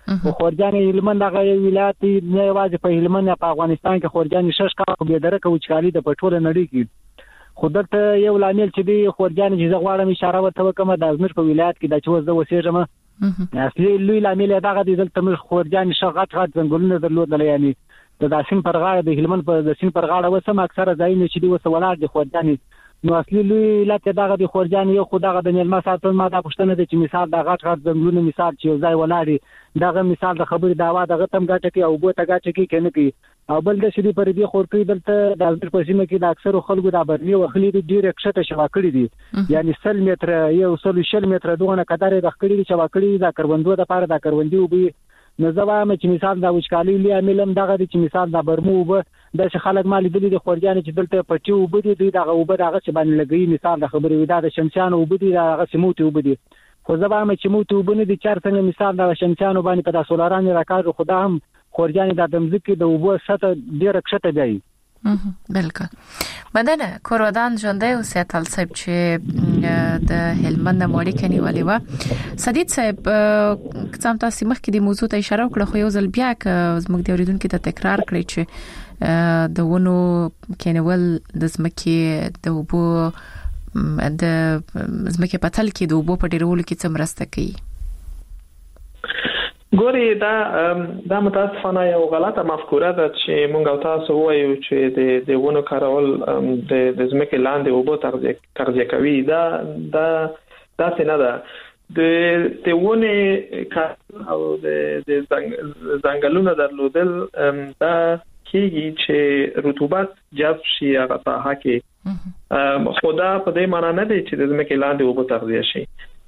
خورجان هلمند هغه ولایت نه یوازې په هلمند په افغانستان کې خورجان شش کال په بدرکه وچکالي د پټوله نړۍ کې خو دلته یو لامل چې دی خورجان چې زه غواړم اشاره ورته وکم د ازمیر په ولایت کې د چوز د وسېږم اصلي لوی لامل دغه دی دلته موږ خورجان شغات غات ځنګلونه درلودل یعنی د داسین پر غاړه د هلمند په د سین پر غاړه وسم اکثره ځایونه چې دی وسه ولار دي خورجان نو اصلي لوی لته دغه د خورجان یو خدغه د نیلما ساتل ما د پښتنه د چې مثال د غټ غټ ځنګلونه مثال چې ځای ولاري دغه مثال د خبرې داوا دغه تم غټه کې او بو ته غټه کې کنه کې او بل د شری پر دې خور کې دلته د ازمیر په سیمه کې د اکثر خلکو د برنی او خلی د ډیر کښته شوا کړی دي یعنی سل متر یو سل شل متر دغه قدر د خړی دي شوا کړی د کروندو د پاره د کروندي وبي نو زوام چې مثال د وچکالي لیا ملم دغه چې مثال د برمو وب د خلک مالي دي د خورجان چې دلته پټي وب دي دغه وب دغه چې باندې لګي مثال د خبرې ودا د شمشان وب دي دغه سموت وب دي خو زوام چې موت وب نه دي چار څنګه مثال د شمشان باندې په د سولاران راکاږي خدا هم خورجان د دمځکي د وب سطح ډیر کښته دی بالکل مدنه کورودان ژوندۍ اوسه تل صاحب چې د هلمند موري کني ولې و سدید صاحب کوم تاسو مخکې د موضوع ته اشاره وکړه خو یو ځل بیا ک زموږ د اوریدونکو ته تکرار کړی چې د ونو کینول د زمکي د وبو د زمکي په تل کې د وبو په ډیرولو کې څه مرسته کوي ګوري دا دا متاسفانه یو غلطه مفکوره ده چې مونږ او تاسو وایو چې د د ونو کارول د د زمکه لاندې وبو تغذیه تغذیه کوي دا دا دا څنګه ده د د ونه او د د ځنګلونو درلودل دا کیږي چې رطوبت جذب شي هغه ساحه کې خدا په دې معنی نه دی چې د زمکه لاندې وبو تغذیه شي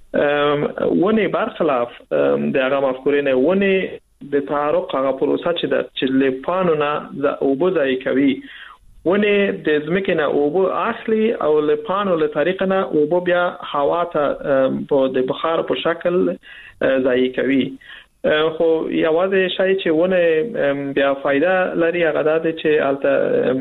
ونه برخلاف د هغه مفکورې نه ونه د تعارق هغه پروسه چې د چې لپانو نه د اوبو ځای کوي ونه د زمکه نه اوبو اخلي او لپانو له طریقه نه اوبو بیا هوا ته په د بخار په شکل ځای کوي خو یوازې شای چې ونه بیا فائدہ لري هغه د چې الته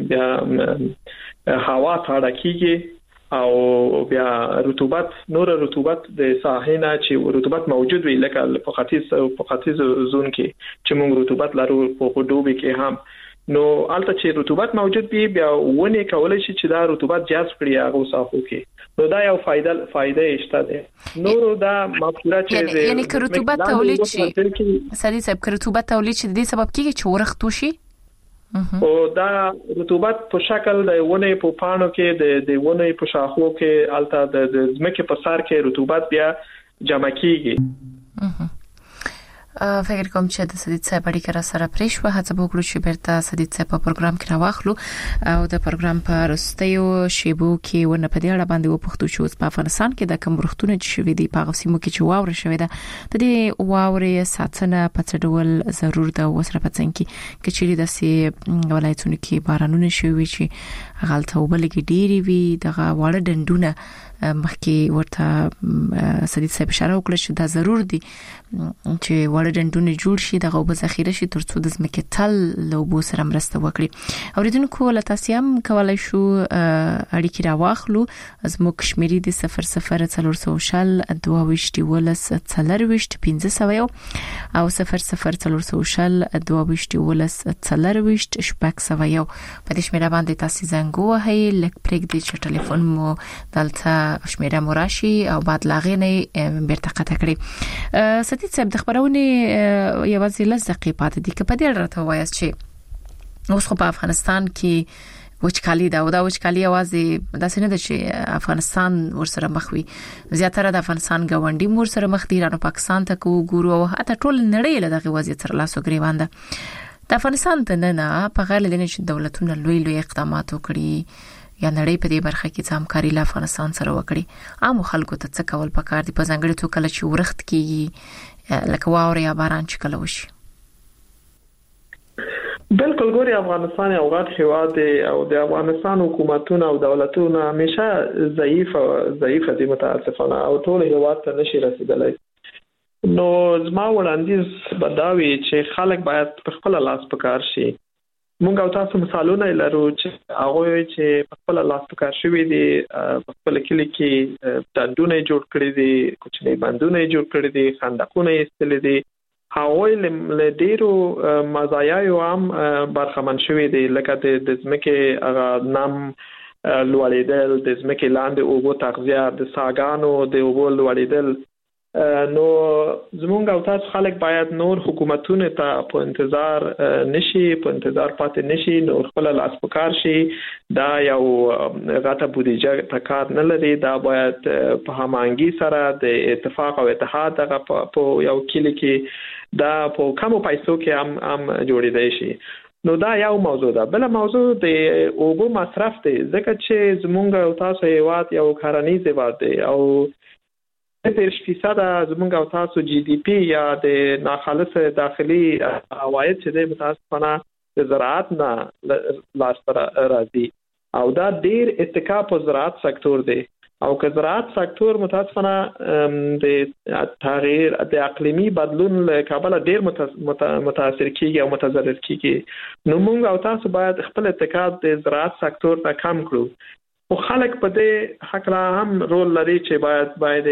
بیا هوا ته راکېږي او بیا رطوبت نور رطوبت د ساحې نه چې رطوبت موجود وي لکه په ختیځ په ختیځ زون کې چې موږ رطوبت لرو په دوبي کې هم نو البته چې رطوبت موجود وي بیا ونه کولای شي چې دا رطوبت جذب کړي هغه ساحو کې نو دا یو فائدہ فائدې شته ده نور دا مفکوره چې یعنی که رطوبت تولید شي سړي صاحب که رطوبت تولید شي د دې سبب کیږي چې ورخت وشي او دا رطوبت په شکل د ونه په پانو کې د د ونه په شاخو کې الته د زمکه په سر کې رطوبت بیا جمع کیږي فکر کوم چې د سدید صاحب اړیکه را سره پریښو هڅه وکړو چې بیرته سدید صاحب په پروګرام کې راوخلو او د پروګرام په رستیو شیبو کې ونه په دې اړه باندې وپوښتو چې په افغانستان کې د کوم روغتونه چې شوې دي په غوسیمو کې چې واوره شوې ده د دې واورې ساتنه په څه ډول ضرور ده وسره په څنګه کې کچېری د سي ولایتونو کې بارانونه شوي چې غلطه وبلګي ډيري وي دغه واړه ډندونه مخکې ورته سدید صاحب اشاره وکړه چې دا ضرور دي چې وړ ډندونه جوړ شي دغه وب ذخیره شي ترڅو د زمکه تل لوبو سره مرسته وکړي اوریدونکو له تاسو هم کولای شو اړیکې راواخلو زموږ کشمیری د صفر صفر څلور سوشل دوه ولس څلور وشت پنځه سوه او صفر صفر څلور سوشل دوه ولس څلور وشت شپږ سوه یو په دې شمیره باندې تاسو زنګ وهئ لک پرېګ د چې ټلیفون مو دلته شمیره مراشي او بعد لاغې نه بیرته قطع کړی سدید صاحب د خبرونه یوازې لږ دقیقې پاتې دي که په دې راته وایاست چې اوس خو په افغانستان کې وچکالي دا او دا وچکالي یوازې داسې نه ده چې افغانستان ورسره مخ وي زیاتره د افغانستان ګاونډي مور سره مخ دي ایران او پاکستان ته کو ګورو او حتی ټول نړۍ له دغه وضعیت سره لاس وګریوان ده د افغانستان ته نه په غیر لدې چې دولتونه لوی لوی اقدامات وکړي یا نړۍ په دې برخه کې همکاري له افغانستان سره وکړي عام خلکو ته څه کول پکار دي په ځانګړي توګه کله چې ورخت کیږي لکه واوره یا باران چې کله وشي بالکل ګوري افغانستان یو غټ هیواد دی او د افغانستان حکومتونه او دولتونه همیشه ضعیف ضعیف دي متاسفانه او ټول هیواد ته نشي رسیدلی نو زما وړاندیز بداوي چې خلک باید په خپل لاس پکار شي مونږ او تاسو مثالونه لرو چې هغه چې په خپل لاس پکار شوی دي په خپل کلی کې تندونه جوړ کړی دي کوچنی بندونه جوړ کړی دي خندقونه ایستل دي هغوی له ډیرو مزایاو هم برخمن شوي دي، لکه د ځمکې هغه نم لوړېدل، د ځمکې لاندې اوبو تغذیه، د څاګانو د اوبو لوړېدل. نو زمونږ او تاسو خلک باید نور حکومتونو ته په انتظار نشي په انتظار پاتې نشي، نور خپل لاس پکار شي. دا یو غټه بودیجه تکار نه لري، دا باید په هماهنګي سره د اتفاق او اتحاد دغه په یو کلی کې دا په کمو پیسو کې هم هم جوړېدای شي. نو دا یو موضوع ده. بل موضوع د اوبو مصرف دی، ځکه چې زمونږ او تاسو هیواد یو کرنیز هیواد دی او دېرش فیصد زمونږ او تاسو جی ډي پی یا د ناخالص داخلي عواید چې د متاسفانه د زراعت نه لاس راځي او دا ډیر اتکا په زراعت سکتور دی او که زراعت سکتور متاسفانه د تغییر د اقلیمي بدلون له کبله ډیر متاثر کیږي او متضرر کیږي. نو موږ او تاسو باید خپل اتکا د زراعت سکتور ته کم کړو. او خلک په دې حق لا هم رول لري چې باید باید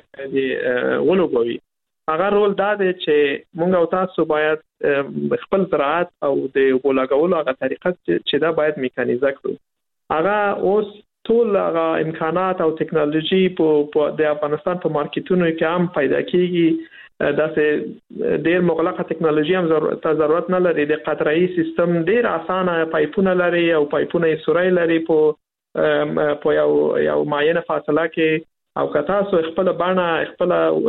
د ولوبوي. هغه رول دا دی چې موږ او تاسو باید خپل زراعت او د ولاګولو هغه طریقه چې دا باید میکانیزه کړو. هغه اوس ټول هغه امکانات او ټکنالوژي په د افغانستان په مارکیټونو کې هم پیدا کیږي. دا سه ډیر مغلقه ټکنالوژي هم ضرورت نه لري. د قطره‌ای سیستم ډیر اسانه پایپونه لري او پایپونه یې سوري لري په په یو یو معینه فاصله کې او که تاسو خپل باڼه خپل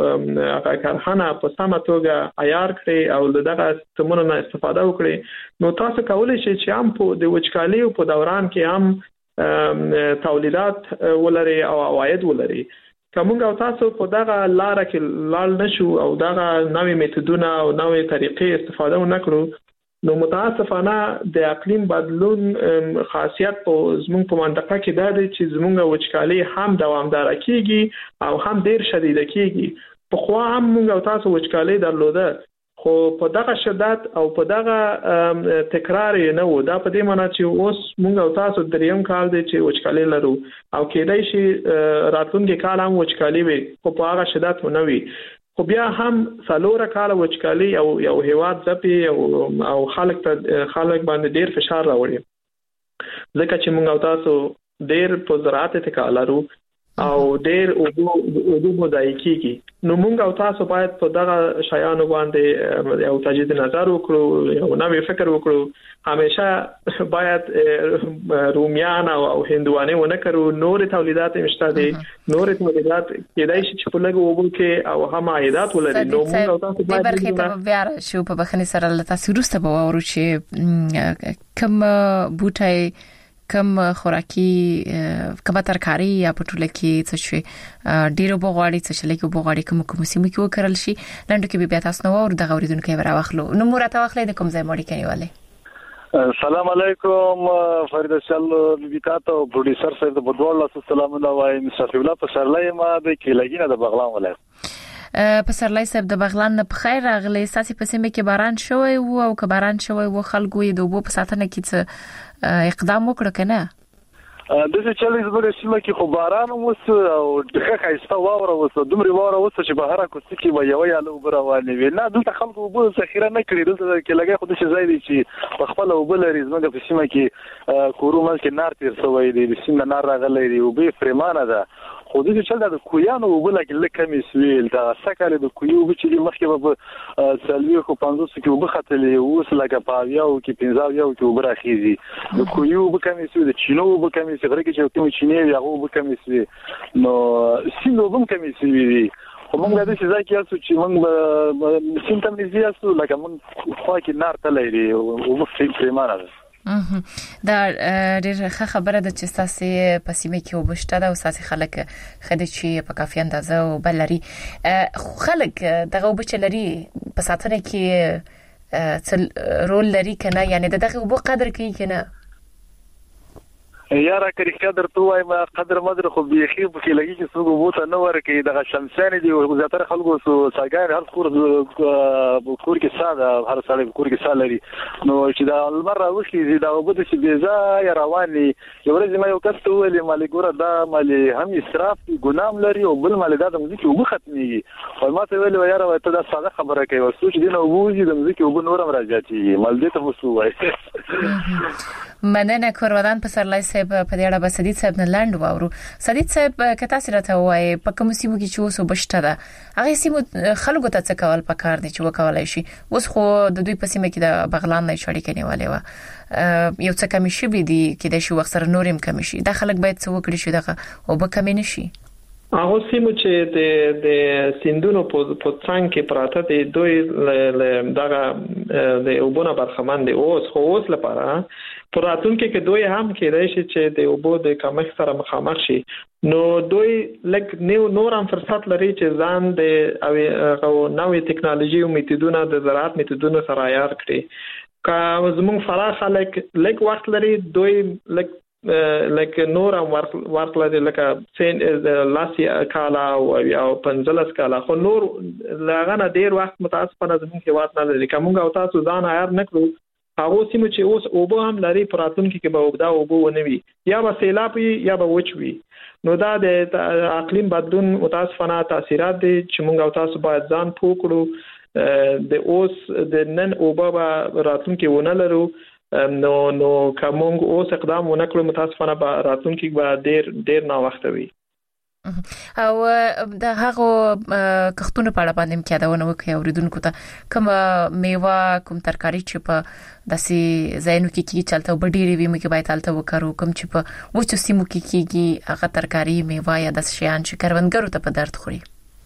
کارخانه په سمه توګه عیار کړئ او دغه سیستمونو نه استفاده وکړئ نو تاسو کولی شئ چې هم په د وچکالي په دوران کې هم تولیدات ولري او عواید ولري. کومه او تاسو په دغه لار کې لاړ نشو او دغه نوې میتودونه او نوې طریقې استفاده ونکړو نو متاسفانه د اقلیم بدلون خاصیت په زموږ په منطقه کې دا دی چې زموږ وچکالي هم دوامدار کیږي او هم ډیر شدید کیږي. په خو هم موږ او تاسو وچکالي درلوده خو په دغه شدت او په دغه تکرار نه و. دا په دې معنی چې اوس موږ او تاسو دریم کال دی چې وچکالي لرو او کېدای شي راتلونکي کال هم وچکالي وي خو په هغه شدت نه وي. خو بیا هم څلور کاله وچکالي او یو هیواد ځپي او او خلک ته خلک باندې ډیر فشار راوړي ځکه چې موږ او تاسو ډیر په زراعت اتکا لرو او ډیر اوبو اوبو مدای کیږي. نو موږ او تاسو باید په دغه شیانو باندې یو تجدید نظر وکړو، یو نوې فکر وکړو. همیشه باید رومیان او هندوانه ونه کړو. نور تولیدات مشته دي، نور تولیدات کېدای شي چې په لګو اوبو کې او هم عایدات ولري. نو موږ او تاسو باید برخه ته بیا شو په بخنی سره تاسو روسته به ورو چې کوم بوټي کم خوراکي کم ترکاری یا پټوله کې څه شي ډیرو بغواړي څه شي لکه بغواړي کوم کوم سیمه کې وکړل شي لاندې کې بیا تاسو نو ور دغه ورېدونکو به راوخلو. نو مرته واخلې د کوم ځای مړی کنيواله. السلام علیکم فرید شل ویکاتو پروډوسر صاحب د بدوال السلام علیکم مصطفی الله په سرلای ما د کلیګینه د بغلان ولایت. په سرلای صاحب د بغلان په خیر راغلی. ساسي په سیمه کې باران شوی وو او که باران شوی وو خلکو یې د وبو په ساتنه کې څه اقدام وکړ کنه؟ د دې چلې زبر سیمه کې خو باران وس او دغه خاصه واوره وس دومره واوره وس چې بهر کوڅه کې به یو یا لو بروانه وي. نه دلته خلکو وبو ذخیره نه کړی، دلته کې لګي خو د شي ځای دی چې په خپل وبو لري. زموږ په سیمه کې کورو مل کې نار تیر سوی دی، د سیمه نار راغلی دی او به فرمانه ده. خو د دې چل د کویانو وبو لکه لکه میسویل دا سکاله د کویو وبو چې مخکې په سلوي خو پنځوس کې وبو خطلې اوس لکه پاویاو کې پنځاویاو کې وبو راخیزي. د کویو وبو کمی سوی د چینو وبو کمی سوی غره کې چې کوم چینه یو وبو کمی سوی نو سیمه وبو کمی سوی دی. خو موږ د دې ځای کې اسو چې موږ سیمتم نږدې اسو لکه موږ خو کې نار تللی دی او وبو فرمانه ده. دا ډېر ښه خبره ده چې تاسو په سیمه کې وبشته دا او تاسو خلک خدای چې په کافي اندازه او بلري خلک دغه وبچلري په ساتنه کې څل رول لري کنه، یعنی دغه وبو قدر کوي کنه؟ یاره کریکا درته وایم قدر مدر خو بيخي په کې لګي چې څوک وته نه ورکې د شمسان دي او زیاتره خلکو سو ساګان هر خور کور کې ساده هر سړی کور کې ساده لري نو چې دا المره وشي دا وبد چې بيزا رواني یو ورځ ما یو کس ته ویلې مالي ګوره دا مالي هم اسراف ګنام لري او بل مالي دا د مزيکي وب ختميږي او ما ته ویلې یاره ته دا ساده خبره کوي او سوچ دي نو وځي د مزيکي وب نورم راځي مال دې ته وسو وای مننه کوروادان پسرلای صاحب په دې اړه به سدید صاحب نه لاند واورو. سدید صاحب کته سره ته وای په کوم سیمو کې چې اوسه بشته ده هغه سیمو خلکو ته څه کول پکار دي چې وکولای شي اوس خو د دوی په سیمه کې د بغلان نه شړې کنيواله و یو څه کمی شي بي دي کې د شو وختره نورم کمی شي د خلک باید څه وکړي شي دغه او به کمی نشي هغه سیمو چې د د سیندونو په په څنګ کې پراته دي دوی دغه د وبونه برخمن دي اوس خو اوس لپاره پراتون کې کې دوی هم کېدای شي چې د وبو د کمښت سره مخامخ شي نو دوی لکه نیو نور هم فرصت لري چې ځان د او نوې ټکنالوژي او میتودونو د زراعت میتودونو سره عیار کړي که زموږ فراخ لک لک وخت لري دوی لک لکه نور هم ورکړل دي لکه سین لاسي کالا او یا پنځلس کالا خو نور لاغه ډیر وخت متاسفانه زموږ هیواد نه لري کومه او تاسو ځان عیار نکړو هغه سیمه چې اوس اوبه هم لري پراتون کې به وبدا اوبه ونوي یا به سیلاب یا به وچوي نو دا د اقلیم بدلون متاسفانه تاثیرات دي چې موږ او تاسو باید ځان پوکړو د اوس د نن اوبه به راتون کې ونه لرو نو نو کومنګ اوس اقدام ونکړو متاسفانه به راتون کې به ډیر ډیر نا وخت وي او د هغه کښتونه په اړه باندې کېداونه وکي اوریدونکو ته کوم میوه کوم ترکاری چې په داسي زینو کې کې چلته وبډيري وي مې باید تلته وکړو کوم چې په وچو سیمو کې کېږي هغه ترکاری میوه یا د شیان چې کروندګرو ته په درد خوري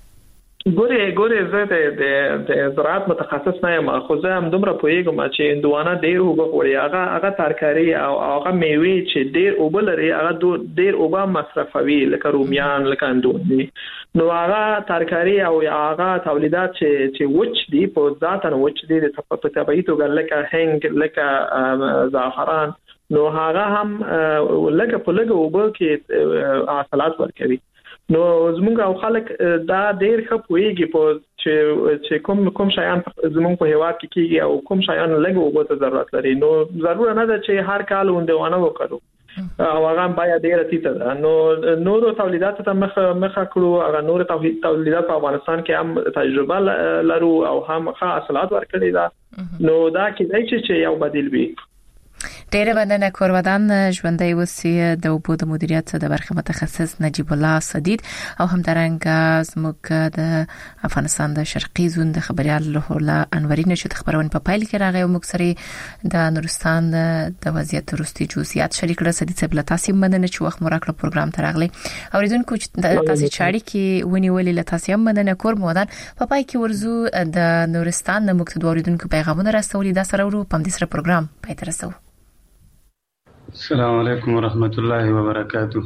ګوره ګوره زه د د زراعت متخصص نه یم خو زه هم دومره پوهیږم چې اندوانه ډیر وبو غوړي هغه هغه ترکاری او هغه میوه چې ډیر وبو لري هغه ډیر وبو مصرفوي لکه رومیان لکه اندونی نو هغه ترکاری او هغه تولیدات چې چې وچ دي په ذاتن وچ دي د طبيعي توګه لکه هنګ لکه زعفران نو هغه هم لکه په لګو وبو کې حاصلات ورکوي نو زمونږ او خلک دا ډیر ښه پوهیږي په چې چې کوم کوم شایان زمونږ په هیواد کې کیږي او کوم شایان لږ وګو ته ضرورت لري نو ضرور نه ده چې هر کال وندونه وکړو او هغه باید ډیر تیته ده نو نورو تولیدات ته مخ مخ کړو هغه نور تولیدات په افغانستان کې هم تجربه لرو او هم ښه حاصلات ورکړي دا نو دا کېدای چې یو بدیل وي ډیره مننه کوروادان ژوندۍ وسی د اوبو د مدیریت د برخه متخصص نجیب الله سدید او همدارنګه زموږ د افغانستان د شرقي زون د خبريال له انوري نشو خبرونه په پایل کې راغی او مکسري د نورستان د وضعیت وروستي جزئیات شریک کړه سدید صاحب تاسو مننه چې وخت مراکړه پروګرام ته راغلی اوریدونکو تاسو چاړي کې ونیولې له تاسو مننه کوروادان په پای کې ورزو د نورستان د مکتب اوریدونکو پیغامونه راستولي د سره ورو پم د سره پروګرام پای ته رسو السلام علیکم ورحمت الله وبرکاتہ.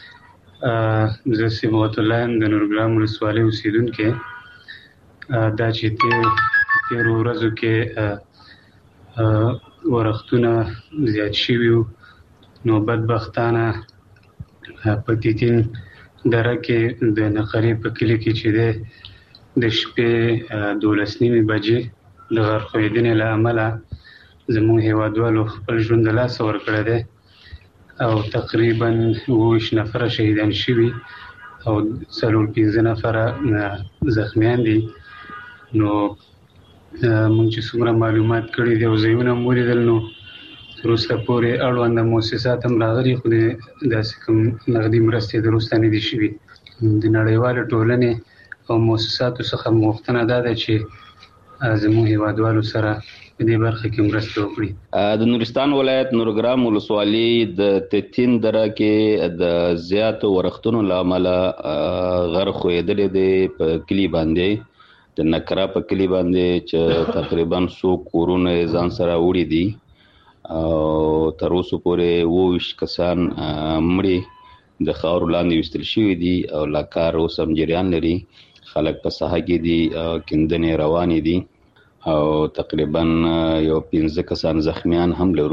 زه سیمت الله د نورګرام ولسوالۍ اوسیدونکو دا چې تیر تیر ورځو کې ورختونه زیات شوي نو بدبختانه په تیتین دره کې د نقرې په کلی کې چې ده د شپې دولس نیمې بجې د غرقېدنې له امله زموږ هیوادوالو خپل ژوند له لاسه ورکړی دی او تقریبا اووه نفر شهیدان شوي او څلور پنځه نفر زخمیان دي نو موږ چې څومره معلومات کړي دي او ځایونه مو ولیدل نو تر اوسه پورې اړونده موسسات هم راغلي خو داسې کوم نغدي مرستې تر اوسه نه دي شوي د نړیوالې ټولنې او موسساتو څخه غوښتنه دا ده چې زموږ هیوادوالو سره په دې برخه کې مرسته وکړي. د نورستان ولایت نورګرام ولسوالۍ د تتین دره کې د زیاتو ورښتونو له امله غرق ښویېدلې دی په کلي باندې د نکره په کلي باندې چې تقریبا څو کورونه ځان سره وړي دي او تر اوسه پورې اووه ویشت کسان مړي د خاورو لاندې ویستل شوي دي او لا کار اوس هم جریان لري خلک په ساحه کې دي کیندنې روانې دي او تقریبا یو پنځه کسان زخمیان هم لرو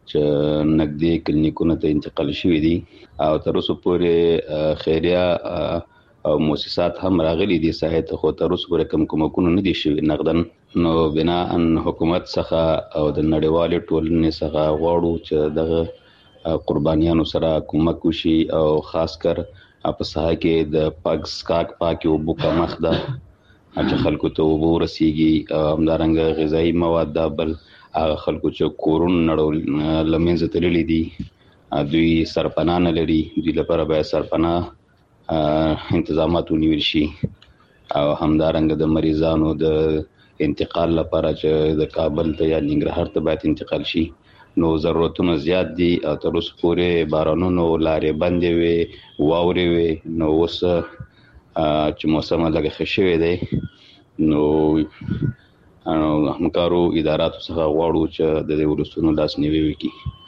چې نقدي کلینیکونو ته انتقال شوی دي او تر اوسه پورې خیریه او مؤسسات هم راغلي دي ساحه ته، خو تر اوسه پورې کوم کومکونه نه دي شوي نقدن. نو بنا ان حکومت څخه او د نړیوالې ټولنې څخه غواړو چې دغه قربانیانو سره کومک وشي او خاص کر په ساحه کې د پاک سکاک پاک او بوکا مخده چې خلکو ته وبو رسیږي، همدارنګه غذایی مواد دا بل هغه خلکو چې کورون نړول لمنځه تللی دي دوی سرپناه نه لري، دوی لپاره باید سرپناه انتظامات ونیول شي او همدارنګه د مریضانو د انتقال لپاره چې د کابل ته یا ننګرهار ته باید انتقال شي. نو ضرورتونه زیات دي او تر اوسه پورې بارانونو لارې بندې وي، واورې وي. نو اوس چې موسم لږ ښه شوی دی نو همکارو اداراتو څخه غواړو چې د دې ولسونو لاس نیوی وکړي.